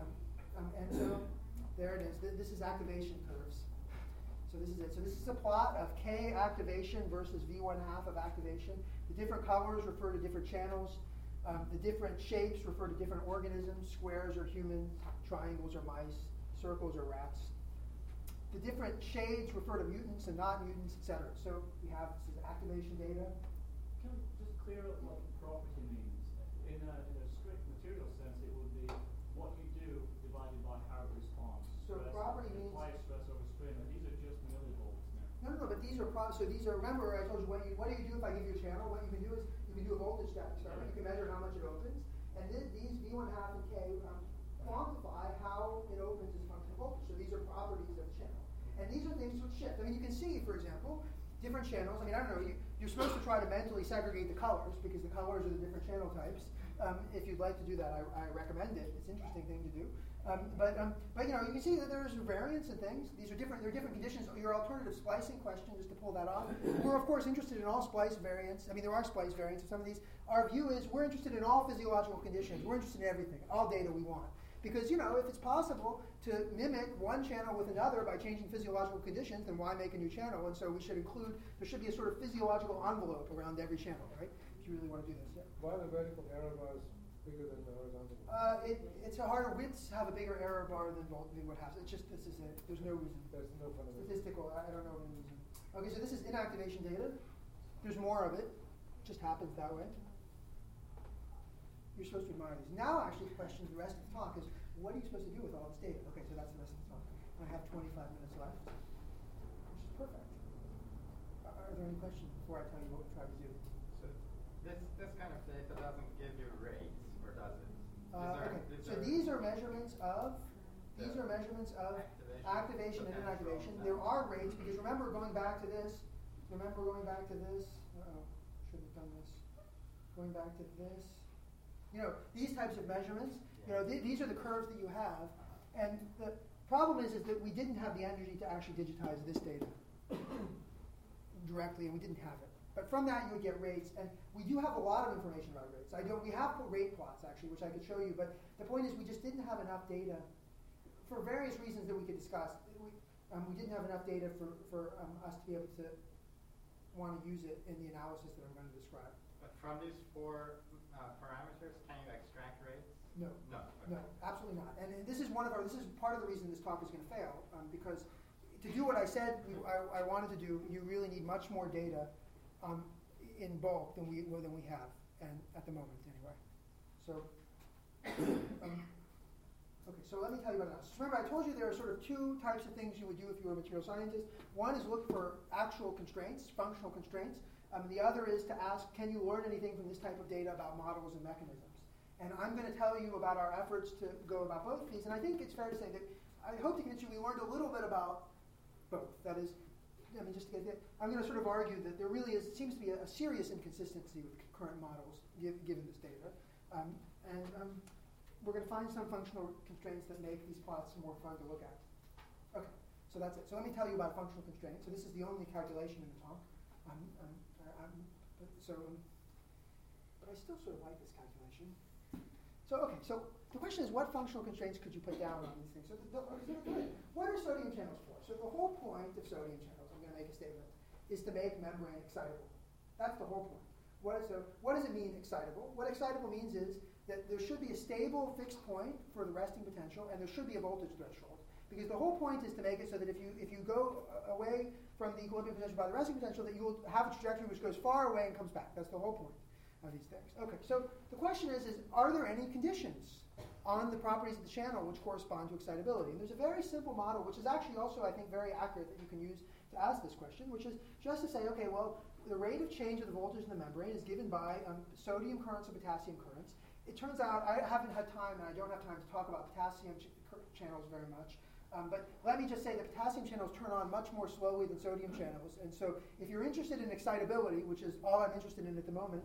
And so there it is. This is activation curves. So this is it. So this is a plot of K activation versus V1 half of activation. The different colors refer to different channels. The different shapes refer to different organisms. Squares are humans, triangles are mice, circles are rats. The different shades refer to mutants and not mutants, etc. So we have this is activation data. Can we just clear up what property means? In a strict material sense, it would be what you do divided by how it responds. So property means quiet stress over strain, and these are just millivolts now. No, but these are so these are. Remember, I told you what do you do if I give you a channel? What you can do is you can do a voltage static experiment. You can measure how much it opens, and these V1 half and K quantify how it opens as a function of voltage. So these are properties of the channel, and these are things which shift. I mean, you can see, for example, different channels. I mean, I don't know. You're supposed to try to mentally segregate the colors because the colors are the different channel types. If you'd like to do that, I recommend it. It's an interesting thing to do. But you can see that there's variance in things. These are different. There are different conditions. Your alternative splicing question, just to pull that off. We're of course interested in all splice variants. I mean, there are splice variants of some of these. Our view is we're interested in all physiological conditions. We're interested in everything, all data we want. Because if it's possible to mimic one channel with another by changing physiological conditions, then why make a new channel? And so we should include. There should be a sort of physiological envelope around every channel, right? If you really want to do this, yeah. Why the vertical error bars bigger than the horizontal? It's a harder. Widths have a bigger error bar than what happens. It's just this is it. There's no reason. There's no fundamental. Statistical. I don't know of any reason. Okay, so this is inactivation data. There's more of it. It just happens that way. You're supposed to admire these. Now, actually, the question, the rest of the talk is, what are you supposed to do with all this data? Okay, so that's the rest of the talk. I have 25 minutes left, which is perfect. Are there any questions before I tell you what we tried to do? So this kind of data doesn't give you rates, or does it? So these are measurements of activation and inactivation. There are rates because remember going back to this. Shouldn't have done this. Going back to this. These types of measurements. These are the curves that you have, and the problem is that we didn't have the energy to actually digitize this data directly, and we didn't have it. But from that, you would get rates, and we do have a lot of information about rates. We have rate plots, actually, which I could show you, but the point is we just didn't have enough data for various reasons that we could discuss. We didn't have enough data for us to be able to want to use it in the analysis that I'm going to describe. But from these four parameters, can you extract rates? No. No. No, absolutely not. And this is this is part of the reason this talk is going to fail, because to do what I said I wanted to do, you really need much more data in bulk than we have, and at the moment anyway. So, okay. So let me tell you about analysis. Remember, I told you there are sort of two types of things you would do if you were a material scientist. One is look for actual constraints, functional constraints. The other is to ask, can you learn anything from this type of data about models and mechanisms? And I'm going to tell you about our efforts to go about both of these. And I think it's fair to say that I hope to convince you we learned a little bit about both. That is, I mean, just to get I'm going to sort of argue that there really seems to be a serious inconsistency with current models given this data. We're going to find some functional constraints that make these plots more fun to look at. Okay, so that's it. So let me tell you about functional constraints. So this is the only calculation in the talk. But I still sort of like this calculation. So okay, so the question is, what functional constraints could you put down on these things? So what are sodium channels for? So the whole point of sodium channels, I'm going to make a statement, is to make membrane excitable. That's the whole point. What does it mean, excitable? What excitable means is that there should be a stable fixed point for the resting potential, and there should be a voltage threshold. Because the whole point is to make it so that if you go away from the equilibrium potential by the resting potential, that you will have a trajectory which goes far away and comes back. That's the whole point of these things. Okay, so the question is are there any conditions on the properties of the channel which correspond to excitability? And there's a very simple model, which is actually also, I think, very accurate that you can use to ask this question, which is just to say, okay, well, the rate of change of the voltage in the membrane is given by sodium currents and potassium currents. It turns out, I haven't had time, and I don't have time to talk about potassium channels very much, but let me just say that potassium channels turn on much more slowly than sodium channels. And so if you're interested in excitability, which is all I'm interested in at the moment,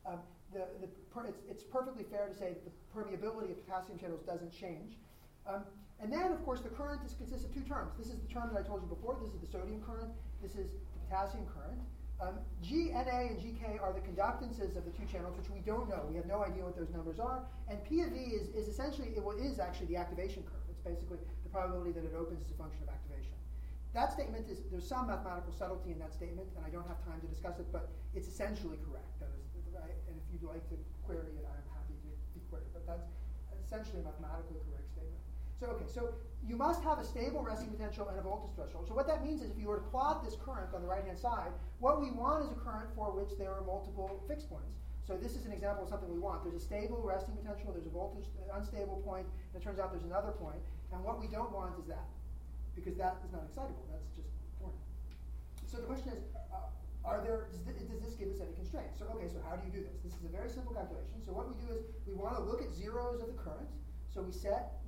it's perfectly fair to say that the permeability of potassium channels doesn't change. And then, of course, the current consists of two terms. This is the term that I told you before. This is the sodium current. This is the potassium current. GNA and GK are the conductances of the two channels, which we don't know. We have no idea what those numbers are. And P of V is essentially, is actually the activation curve. It's basically the probability that it opens as a function of activation. That statement is, there's some mathematical subtlety in that statement, and I don't have time to discuss it, but it's essentially correct. That is, right? And if you'd like to query it, I'm happy to be queried. But that's essentially a mathematically correct statement. So, okay, so you must have a stable resting potential and a voltage threshold. So what that means is if you were to plot this current on the right-hand side, what we want is a current for which there are multiple fixed points. So this is an example of something we want. There's a stable resting potential, there's a voltage, unstable point, and it turns out there's another point. And what we don't want is that, because that is not excitable. That's just boring. So the question is, does this give us any constraints? So okay, so how do you do this? This is a very simple calculation. So what we do is we want to look at zeros of the current. So we set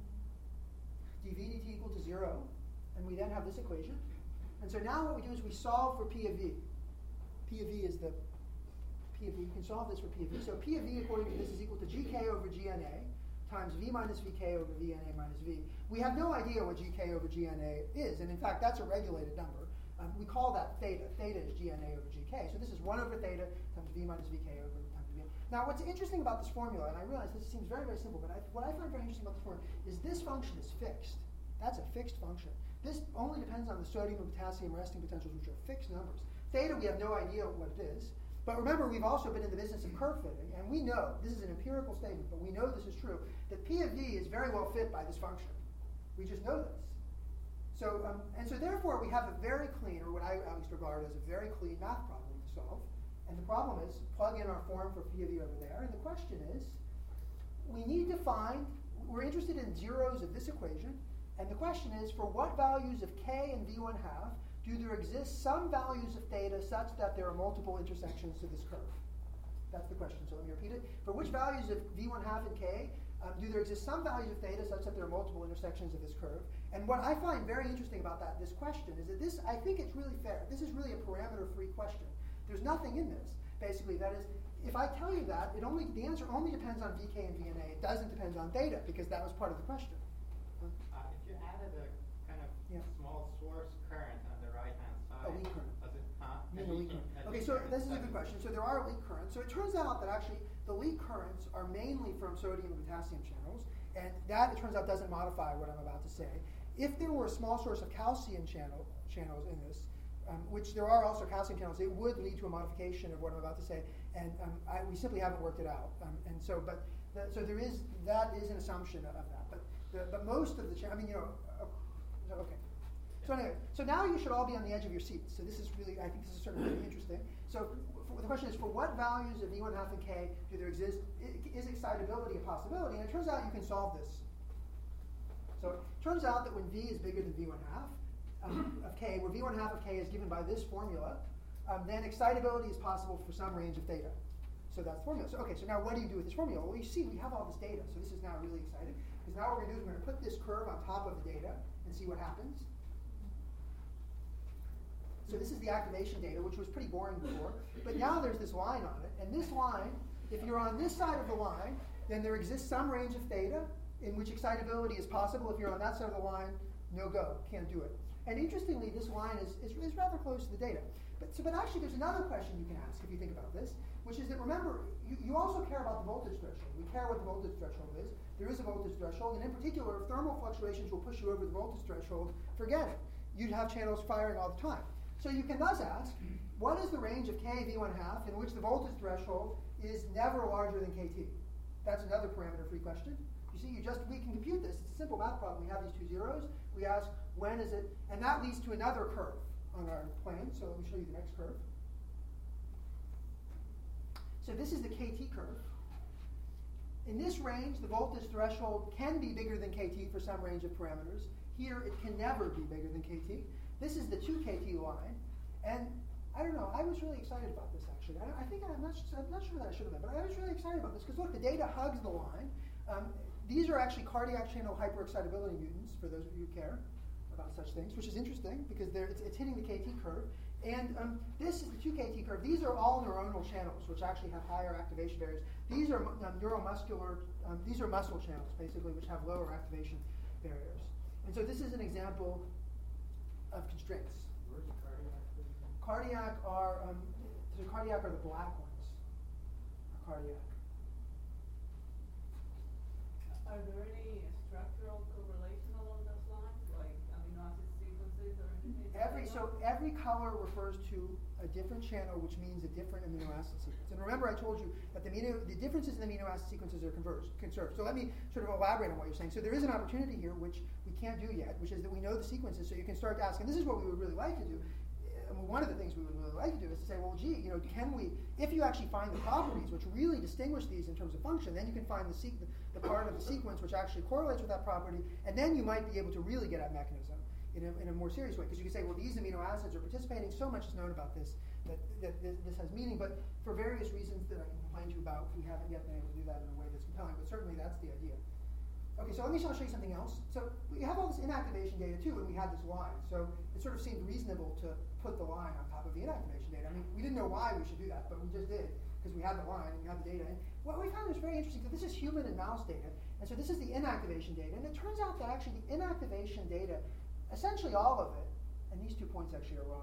dV dt equal to 0, and we then have this equation. And so now what we do is we solve for P of V. P of V is the P of V. You can solve this for P of V. So P of V, according to this, is equal to GK over GNA times V minus VK over VNA minus V. We have no idea what GK over GNA is, and in fact, that's a regulated number. We call that theta. Theta is GNA over GK. So this is 1 over theta times V minus VK over times V. Now, what's interesting about this formula, and I realize this seems very, very simple, but what I find very interesting about this formula is this function is fixed. That's a fixed function. This only depends on the sodium and potassium resting potentials, which are fixed numbers. Theta, we have no idea what it is. But remember, we've also been in the business of curve fitting, and we know, this is an empirical statement, but we know this is true, that P of V is very well fit by this function. We just know this. So, and so therefore, we have a very clean, or what I at least regard as a very clean math problem to solve. And the problem is, plug in our form for P of V over there, and the question is, we need to find, we're interested in zeros of this equation, and the question is, for what values of k and v1 half do there exist some values of theta such that there are multiple intersections to this curve? That's the question, so let me repeat it. For which values of v1 half and k do there exist some values of theta such that there are multiple intersections of this curve? And what I find very interesting about this question is that this, I think it's really fair. This is really a parameter-free question. There's nothing in this, basically. That is, if I tell you that, the answer only depends on VK and VNA. It doesn't depend on theta, because that was part of the question. If you added a kind of small source current on the right-hand side, a leak current. does it A leak current. Okay, so this is a good question. So there are leak currents. So it turns out that actually the leak currents are mainly from sodium and potassium channels, and that, it turns out, doesn't modify what I'm about to say. If there were a small source of calcium channels in this, which there are also calcium channels, it would lead to a modification of what I'm about to say, and we simply haven't worked it out. So there is, that is an assumption of that. But most of the okay. So anyway, so now you should all be on the edge of your seats. So this is really, I think this is sort of really interesting. So the question is, for what values of V1 half and K do there exist? Is excitability a possibility? And it turns out you can solve this. So it turns out that when V is bigger than V1 half of K, where V1 half of K is given by this formula, then excitability is possible for some range of theta. So that's the formula. So okay, so now what do you do with this formula? Well, you see, we have all this data. So this is now really exciting. Because now what we're going to do is we're going to put this curve on top of the data and see what happens. So this is the activation data, which was pretty boring before. But now there's this line on it. And this line, if you're on this side of the line, then there exists some range of theta in which excitability is possible. If you're on that side of the line, no go, can't do it. And interestingly, this line is rather close to the data. But actually, there's another question you can ask if you think about this, which is that, remember, you also care about the voltage threshold. We care what the voltage threshold is. There is a voltage threshold, and in particular, if thermal fluctuations will push you over the voltage threshold, forget it. You'd have channels firing all the time. So you can thus ask, what is the range of k v1/2 in which the voltage threshold is never larger than kT? That's another parameter-free question. You see, we can compute this. It's a simple math problem. We have these two zeros. We ask, when is it? And that leads to another curve on our plane. So let me show you the next curve. So this is the kT curve. In this range, the voltage threshold can be bigger than kT for some range of parameters. Here, it can never be bigger than kT. This is the 2 kT line. And I don't know, I was really excited about this, actually. I'm not sure that I should have been, but I was really excited about this because, look, the data hugs the line. These are actually cardiac channel hyperexcitability mutants, for those of you who care about such things, which is interesting because it's hitting the KT curve. And this is the 2 KT curve. These are all neuronal channels, which actually have higher activation barriers. These are neuromuscular, these are muscle channels, basically, which have lower activation barriers. And so this is an example of constraints. Where's the cardiac? Cardiac are, cardiac are the black ones. Cardiac. Are there any structural correlation along those lines, like amino acid sequences or anything? Every color refers to a different channel, which means a different amino acid sequence. And remember, I told you that the differences in the amino acid sequences are conserved. So let me sort of elaborate on what you're saying. So there is an opportunity here, which we can't do yet, which is that we know the sequences, so you can start to ask, and this is what we would really like to do. One of the things we would really like to do is to say, well, gee, can we, if you actually find the properties which really distinguish these in terms of function, then you can find the part of the sequence which actually correlates with that property, and then you might be able to really get at mechanism in a more serious way. Because you can say, well, these amino acids are participating, so much is known about this, that this has meaning, but for various reasons that I can complain to you about, we haven't yet been able to do that in a way that's compelling, but certainly that's the idea. Okay, so I'll show you something else. So we have all this inactivation data too, and we had this line. So it sort of seemed reasonable to put the line on top of the inactivation data. I mean, we didn't know why we should do that, but we just did, because we had the line and we had the data. And what we found was very interesting. So this is human and mouse data, and so this is the inactivation data. And it turns out that actually the inactivation data, essentially all of it, and these 2 points actually are wrong,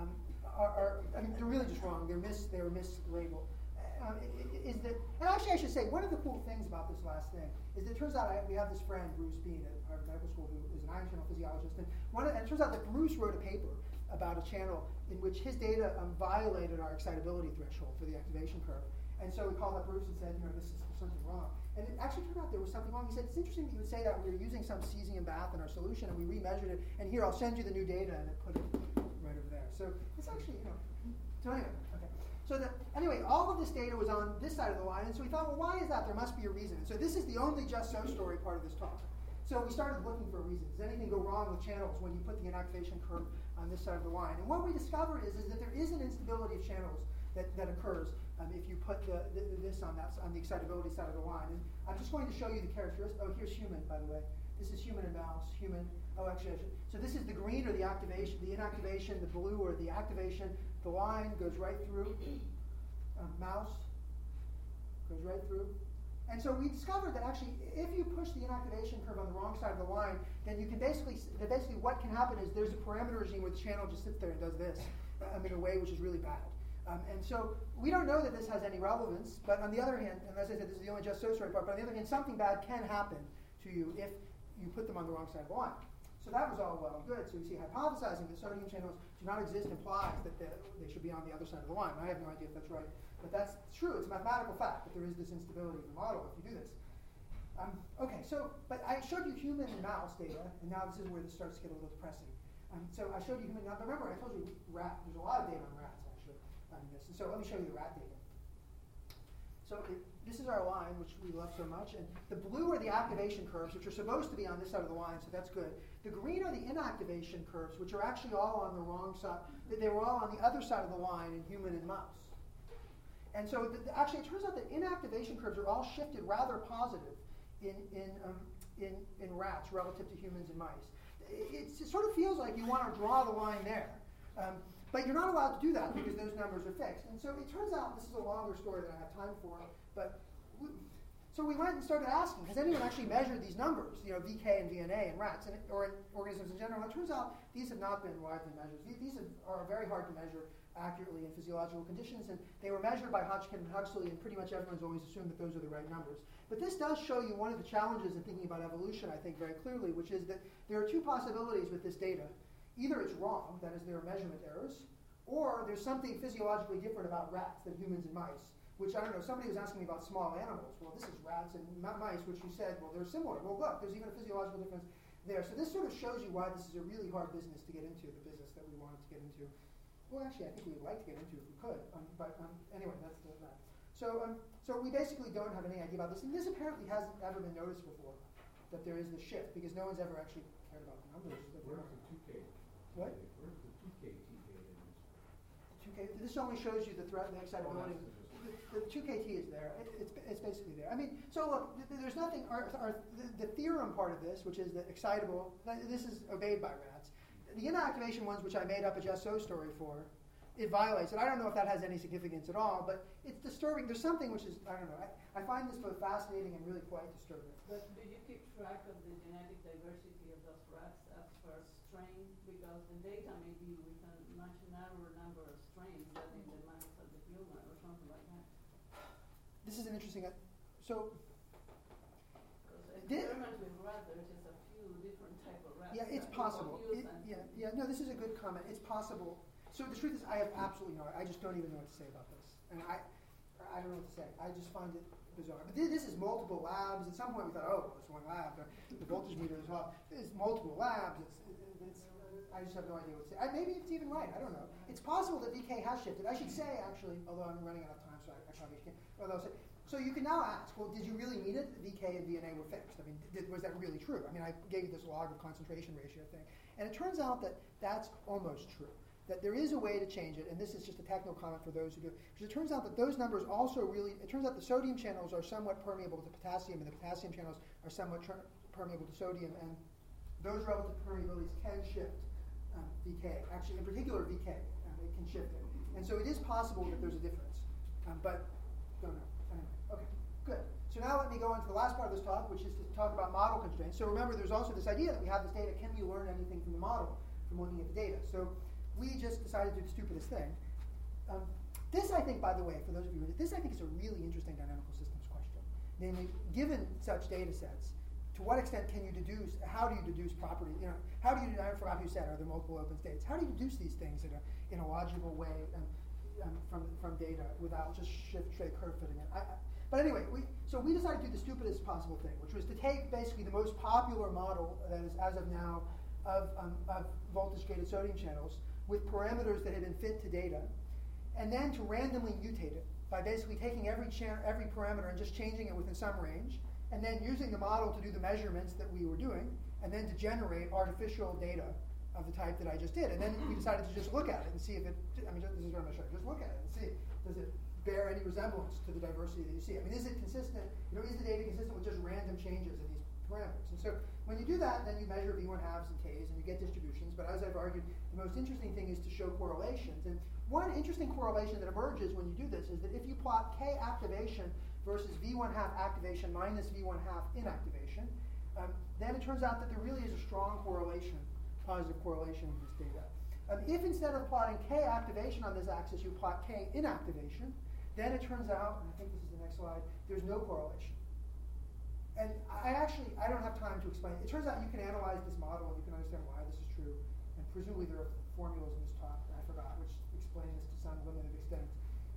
I mean, they're really just wrong. They were mislabeled. Is that, and actually I should say, one of the cool things about this last thing is that it turns out we have this friend, Bruce Bean, at Harvard Medical School, who is an ion channel physiologist, and it turns out that Bruce wrote a paper about a channel in which his data violated our excitability threshold for the activation curve. And so we called up Bruce and said, this is something wrong. And it actually turned out there was something wrong. He said, it's interesting that you would say that. We were using some cesium bath in our solution, and we remeasured it, and here, I'll send you the new data, and it put it right over there. So it's actually, so anyway, okay. So anyway, all of this data was on this side of the line, and so we thought, well, why is that? There must be a reason. And so this is the only just so story part of this talk. So we started looking for a reason. Does anything go wrong with channels when you put the inactivation curve on this side of the line? And what we discovered is that there is an instability of channels that occurs if you put this on the excitability side of the line. And I'm just going to show you the characteristics. Oh, here's human, by the way. This is human and mouse. Human. Oh, actually, so this is the green or the activation, the inactivation, the blue or the activation. The line goes right through. Mouse goes right through. And so we discovered that actually, if you push the inactivation curve on the wrong side of the line, then you can basically what can happen is there's a parameter regime where the channel just sits there and does this in a way which is really bad. And so we don't know that this has any relevance, but on the other hand, and as I said, this is the only just so story part, but on the other hand, something bad can happen to you if you put them on the wrong side of the line. So that was all well and good. So you see, hypothesizing that sodium channels do not exist implies that they should be on the other side of the line. I have no idea if that's right, but that's true. It's a mathematical fact that there is this instability in the model if you do this. Okay, so, but I showed you human and mouse data, and now this is where this starts to get a little depressing. So I showed you human, now remember I told you rat, there's a lot of data on rats actually on this. And so let me show you the rat data. So this is our line, which we love so much, and the blue are the activation curves, which are supposed to be on this side of the line, so that's good. The green are the inactivation curves, which are actually all on the wrong side. They were all on the other side of the line in human and mouse. And so actually it turns out that inactivation curves are all shifted rather positive in rats relative to humans and mice. It sort of feels like you want to draw the line there. But you're not allowed to do that because those numbers are fixed. And so it turns out, this is a longer story than I have time for, but so we went and started asking, has anyone actually measured these numbers, VK and VNA in rats or in organisms in general? And it turns out these have not been widely measured. These are very hard to measure accurately in physiological conditions, and they were measured by Hodgkin and Huxley, and pretty much everyone's always assumed that those are the right numbers. But this does show you one of the challenges in thinking about evolution, I think, very clearly, which is that there are two possibilities with this data. Either it's wrong, that is, there are measurement errors, or there's something physiologically different about rats than humans and mice, which, I don't know, somebody was asking me about small animals. Well, this is rats and mice, which you said, well, they're similar. Well, look, there's even a physiological difference there. So this sort of shows you why this is a really hard business to get into, the business that we wanted to get into. Well, actually, I think we would like to get into if we could. But anyway, that's that. So we basically don't have any idea about this. And this apparently hasn't ever been noticed before, that there is this shift, because no one's ever actually cared about the numbers. Where's the 2K? What? Where's the 2KT data in this? 2K, this only shows you the excitability. The 2KT is there. It's basically there. I mean, so look, there's nothing. The theorem part of this, which is that excitable, this is obeyed by rats. The inactivation ones, which I made up a Just So story for, it violates it. I don't know if that has any significance at all, but it's disturbing. There's something which is, I don't know. I find this both fascinating and really quite disturbing. But do you keep track of the genetic diversity of those rats as per strain? Because the data may be with a much narrower number of strains than in the mice of the human or something like that. This is an interesting. So. Because experiments with rats, there's just a few different type of rats. Yeah, it's possible. No, this is a good comment. It's possible. So the truth is, I have absolutely no. I just don't even know what to say about this, and I don't know what to say. I just find it bizarre. But this is multiple labs. At some point, we thought, oh, well, it's one lab. The voltage meter as well. It's multiple labs. I just have no idea what to say. Maybe it's even right. I don't know. It's possible that VK has shifted. I should say, actually, although I'm running out of time, so I probably can't. So you can now ask, well, did you really mean it that VK and VNA were fixed? I mean, was that really true? I mean, I gave you this log of concentration ratio thing. And it turns out that that's almost true, that there is a way to change it, and this is just a technical comment for those who do. Because it turns out that those numbers also really, it turns out the sodium channels are somewhat permeable to potassium, and the potassium channels are somewhat permeable to sodium, and those relative permeabilities can shift VK. Actually, in particular, VK, it can shift it. And so it is possible that there's a difference, but don't know. Anyway, okay, good. So now let me go on to the last part of this talk, which is to talk about model constraints. So remember, there's also this idea that we have this data. Can we learn anything from the model from looking at the data? So we just decided to do the stupidest thing. This, I think, by the way, for those of you who this, I think, is a really interesting dynamical systems question. Namely, given such data sets, to what extent can you deduce, how do you deduce property, how do you, I forgot who said, are there multiple open states? How do you deduce these things in a logical way from data without just straight curve fitting in? But anyway, so we decided to do the stupidest possible thing, which was to take basically the most popular model that is, as of now, of voltage-gated sodium channels with parameters that had been fit to data, and then to randomly mutate it by basically taking every parameter and just changing it within some range, and then using the model to do the measurements that we were doing, and then to generate artificial data of the type that I just did. And then we decided to just look at it and see if it, this is what I'm going to show you, just look at it and see, does it bear any resemblance to the diversity that you see? I mean, is it consistent, is the data consistent with just random changes in these parameters? And so when you do that, then you measure V1 halves and Ks, and you get distributions. But as I've argued, the most interesting thing is to show correlations. And one interesting correlation that emerges when you do this is that if you plot K activation versus V1 half activation minus V1 half inactivation, then it turns out that there really is a strong correlation, positive correlation in this data. If instead of plotting K activation on this axis, you plot K inactivation, then it turns out, and I think this is the next slide, there's no correlation. And I don't have time to explain. It turns out you can analyze this model and you can understand why this is true. And presumably there are formulas in this talk that I forgot, which explain this to some limited extent.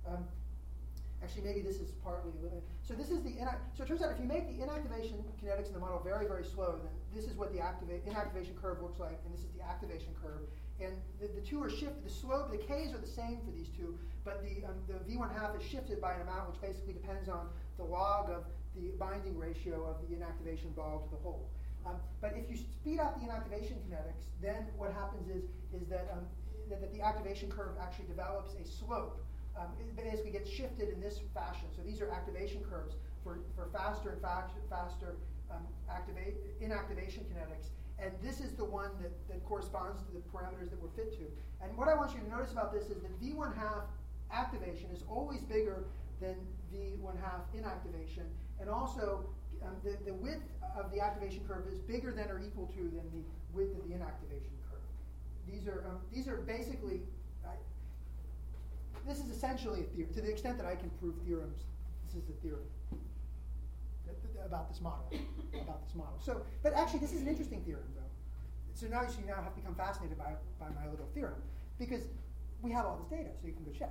Actually, maybe this is partly limited. So this is so it turns out if you make the inactivation kinetics in the model very, very slow, then this is what the inactivation curve looks like, and this is the activation curve. And the two are shifted. The slope, the Ks are the same for these two, but the V1 half is shifted by an amount which basically depends on the log of the binding ratio of the inactivation ball to the hole. But if you speed up the inactivation kinetics, then what happens is that the activation curve actually develops a slope. It basically gets shifted in this fashion. So these are activation curves for faster and faster inactivation kinetics. and this is the one that corresponds to the parameters that we're fit to. And what I want you to notice about this is that V1 half activation is always bigger than V1 half inactivation, and also the width of the activation curve is bigger than or equal to than the width of the inactivation curve. These are basically, this is essentially a theorem. To the extent that I can prove theorems, this is the theorem about this model. So, but actually, this is an interesting theorem, though. So now you have become fascinated by my little theorem, because we have all this data, so you can go check.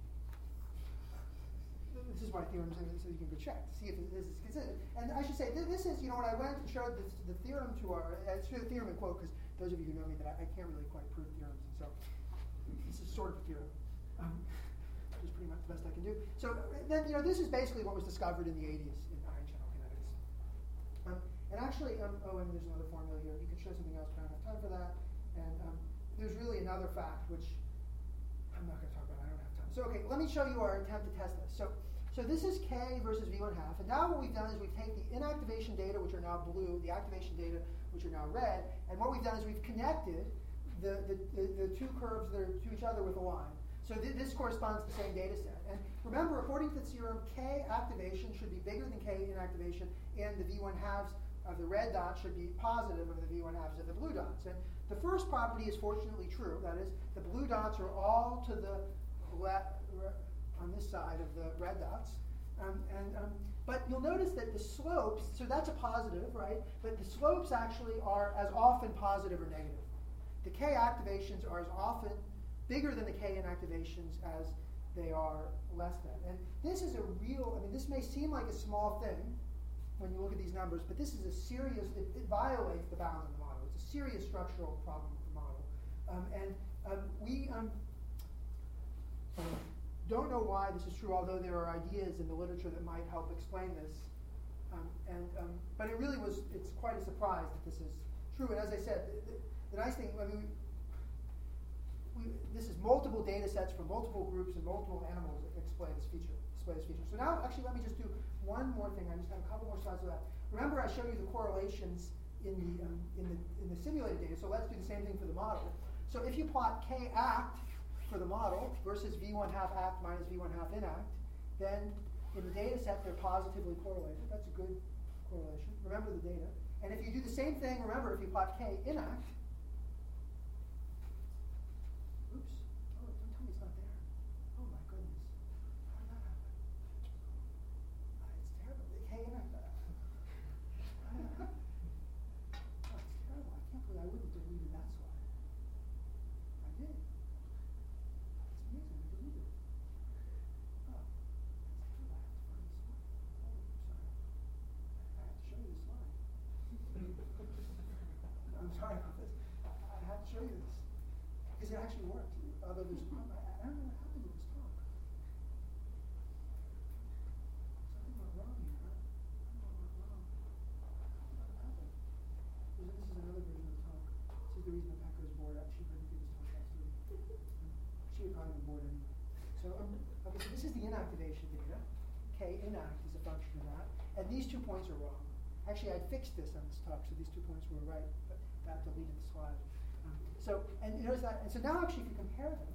This is why theorems are, so you can go check to see if this is consistent. And I should say, this is, when I went and showed the theorem to our, I showed the theorem in quote, because those of you who know me, that I can't really quite prove theorems, and so this is sort of a theorem, which is pretty much the best I can do. So then, this is basically what was discovered in the 80s in ion channel kinetics. And actually, and there's another formula here. You could show something else, but I don't have time for that. And there's really another fact, which I'm not going to talk about. I don't have time. So okay, let me show you our attempt to test this. So this is K versus V1 half, and now what we've done is we've taken the inactivation data, which are now blue, the activation data, which are now red, and what we've done is we've connected the two curves that are to each other with a line. So this corresponds to the same data set. And remember, according to the theorem, K activation should be bigger than K inactivation, and the V1 halves of the red dots should be positive of the V1 halves of the blue dots. And the first property is fortunately true. That is, the blue dots are all to the left, on this side of the red dots. But you'll notice that the slopes, so that's a positive, right? But the slopes actually are as often positive or negative. The K activations are as often bigger than the K inactivations as they are less than. And this is a real, this may seem like a small thing when you look at these numbers, but this is a serious, it violates the bounds of the model. It's a serious structural problem with the model. We don't know why this is true, although there are ideas in the literature that might help explain this. But it really it's quite a surprise that this is true. And as I said, the nice thing, this is multiple data sets from multiple groups and multiple animals that display this feature. So now, actually, let me just do one more thing. I just have a couple more slides of that. Remember, I showed you the correlations in the simulated data. So let's do the same thing for the model. So if you plot K act for the model versus V1 half act minus V1 half inact, then in the data set they're positively correlated. That's a good correlation. Remember the data. And if you do the same thing, remember if you plot K inact, oops, oh, don't tell me it's not there. Oh my goodness. How did that happen? It's terrible. The K inact. Oh, it's terrible. I can't believe I wouldn't have deleted that slide. I did. Sorry about this. I have to show you this. Because it actually worked. Although there's a problem. I don't know what happened to this talk. Something went wrong here, huh? Something went wrong. What happened? This is another version of the talk. This is the reason that Pekka is bored. She couldn't do this talk last week. She would probably be bored anyway. So, okay, so this is the inactivation data. K inact is a function of that. And these 2 points are wrong. Actually, I fixed this on this talk, so these 2 points were right. But that deleted the slide. And you notice that, and so now actually if you compare them,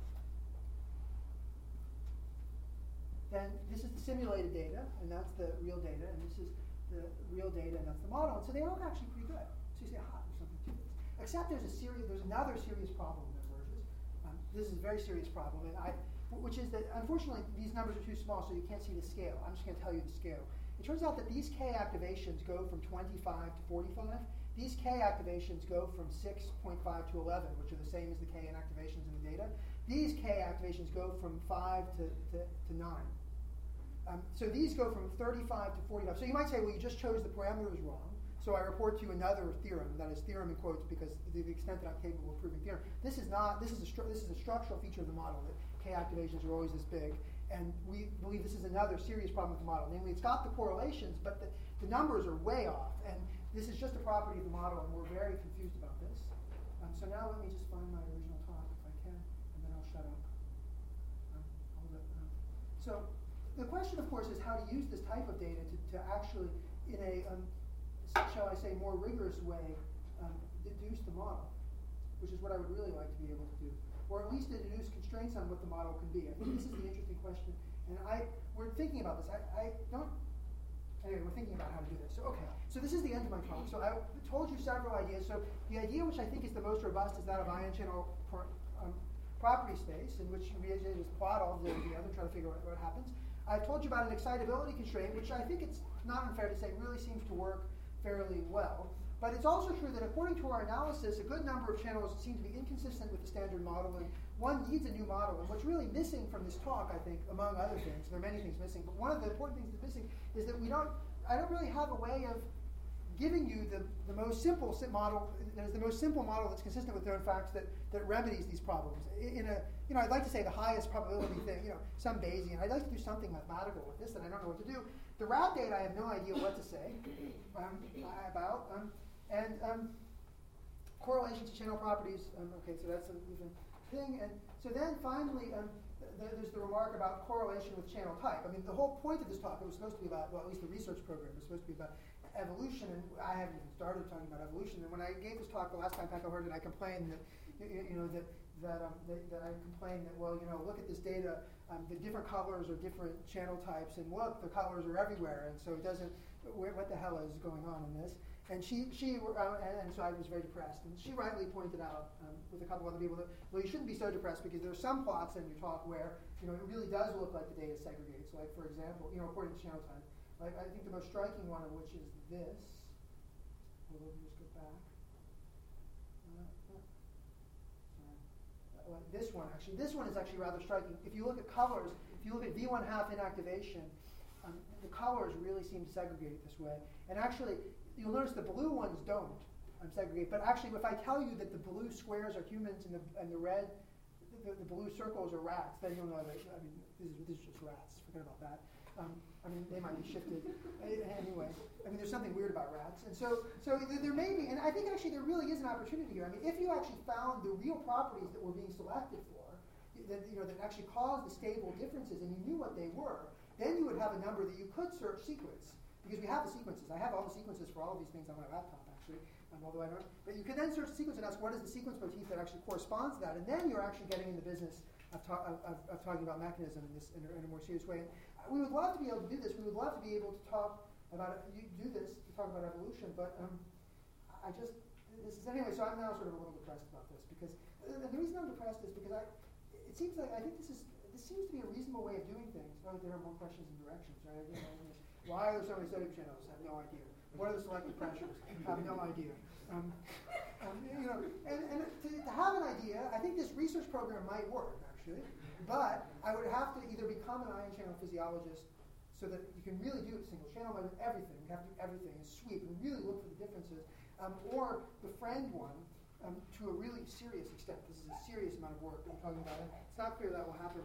then this is the simulated data, and that's the real data, and this is the real data, and that's the model. And so they look actually pretty good. So you say, there's something to this. Except there's another serious problem that emerges. This is a very serious problem, which is that unfortunately these numbers are too small, so you can't see the scale. I'm just going to tell you the scale. It turns out that these K activations go from 25 to 45. These K activations go from 6.5 to 11, which are the same as the K inactivations in the data. These K activations go from 5 to 9. So these go from 35 to 45. So you might say, well, you just chose the parameters wrong. So I report to you another theorem, that is theorem in quotes, because to the extent that I'm capable of proving theorem. This is a structural feature of the model, that K activations are always this big. And we believe this is another serious problem with the model. Namely, it's got the correlations, but the numbers are way off. And this is just a property of the model, and we're very confused about this. So now let me just find my original talk, if I can, and then I'll shut up. So the question, of course, is how to use this type of data to actually, in a, shall I say, more rigorous way, deduce the model, which is what I would really like to be able to do, or at least to deduce constraints on what the model can be. I think this is the interesting question, and we're thinking about this. Anyway, we're thinking about how to do this. So, okay, so this is the end of my talk. So I told you several ideas. So the idea which I think is the most robust is that of ion channel property space, in which we just plot all the together, try to figure out what happens. I've told you about an excitability constraint, which I think it's not unfair to say really seems to work fairly well. But it's also true that according to our analysis, a good number of channels seem to be inconsistent with the standard model, and one needs a new model. And what's really missing from this talk, I think, among other things, there are many things missing, but one of the important things that's missing is that I don't really have a way of giving you the most simple model, that is the most simple model that's consistent with known facts that remedies these problems. I'd like to say the highest probability thing, some Bayesian. I'd like to do something mathematical with this, and I don't know what to do. The rat data, I have no idea what to say about. Correlation to channel properties. Okay, so that's a different thing. And so then finally, there's the remark about correlation with channel type. I mean, the whole point of this talk, it was supposed to be about, well, at least the research program was supposed to be about evolution, and I haven't even started talking about evolution. And when I gave this talk the last time Pekka heard it, I complained that, that I complained that, well, look at this data, the different colors are different channel types, and look, the colors are everywhere, and so it doesn't, what the hell is going on in this? And and so I was very depressed. And she rightly pointed out, with a couple other people, that, well, you shouldn't be so depressed because there are some plots in your talk where, it really does look like the data segregates. Like, for example, according to channel type. Like, I think the most striking one of which is this. Hold on, let me just go back. This one, actually. This one is actually rather striking. If you look at colors, if you look at V1/2 inactivation, the colors really seem to segregate this way. And actually, you'll notice the blue ones don't segregate. But actually, if I tell you that the blue squares are humans and the red, the blue circles are rats, then you'll know that, this is just rats. Forget about that. They might be shifted. Anyway, there's something weird about rats. And so there may be, and I think actually there really is an opportunity here. If you actually found the real properties that were being selected for, that actually caused the stable differences, and you knew what they were, then you would have a number that you could search sequence. Because we have the sequences. I have all the sequences for all of these things on my laptop, actually, although I don't. But you can then search the sequence and ask, what is the sequence motif that actually corresponds to that? And then you're actually getting in the business of talking about mechanism in a more serious way. And we would love to be able to do this. We would love to be able to talk about talk about evolution. But anyway. So I'm now sort of a little depressed about this because the reason I'm depressed is because it seems like I think this seems to be a reasonable way of doing things. But there are more questions and directions, right? Why are there so many sodium channels? I have no idea. What are the selective pressures? I have no idea. And to have an idea, I think this research program might work, actually. But I would have to either become an ion channel physiologist so that you can really do single channel with everything. You have to do everything and sweep and really look for the differences. Or befriend one to a really serious extent. This is a serious amount of work that I'm talking about. It's not clear that will happen.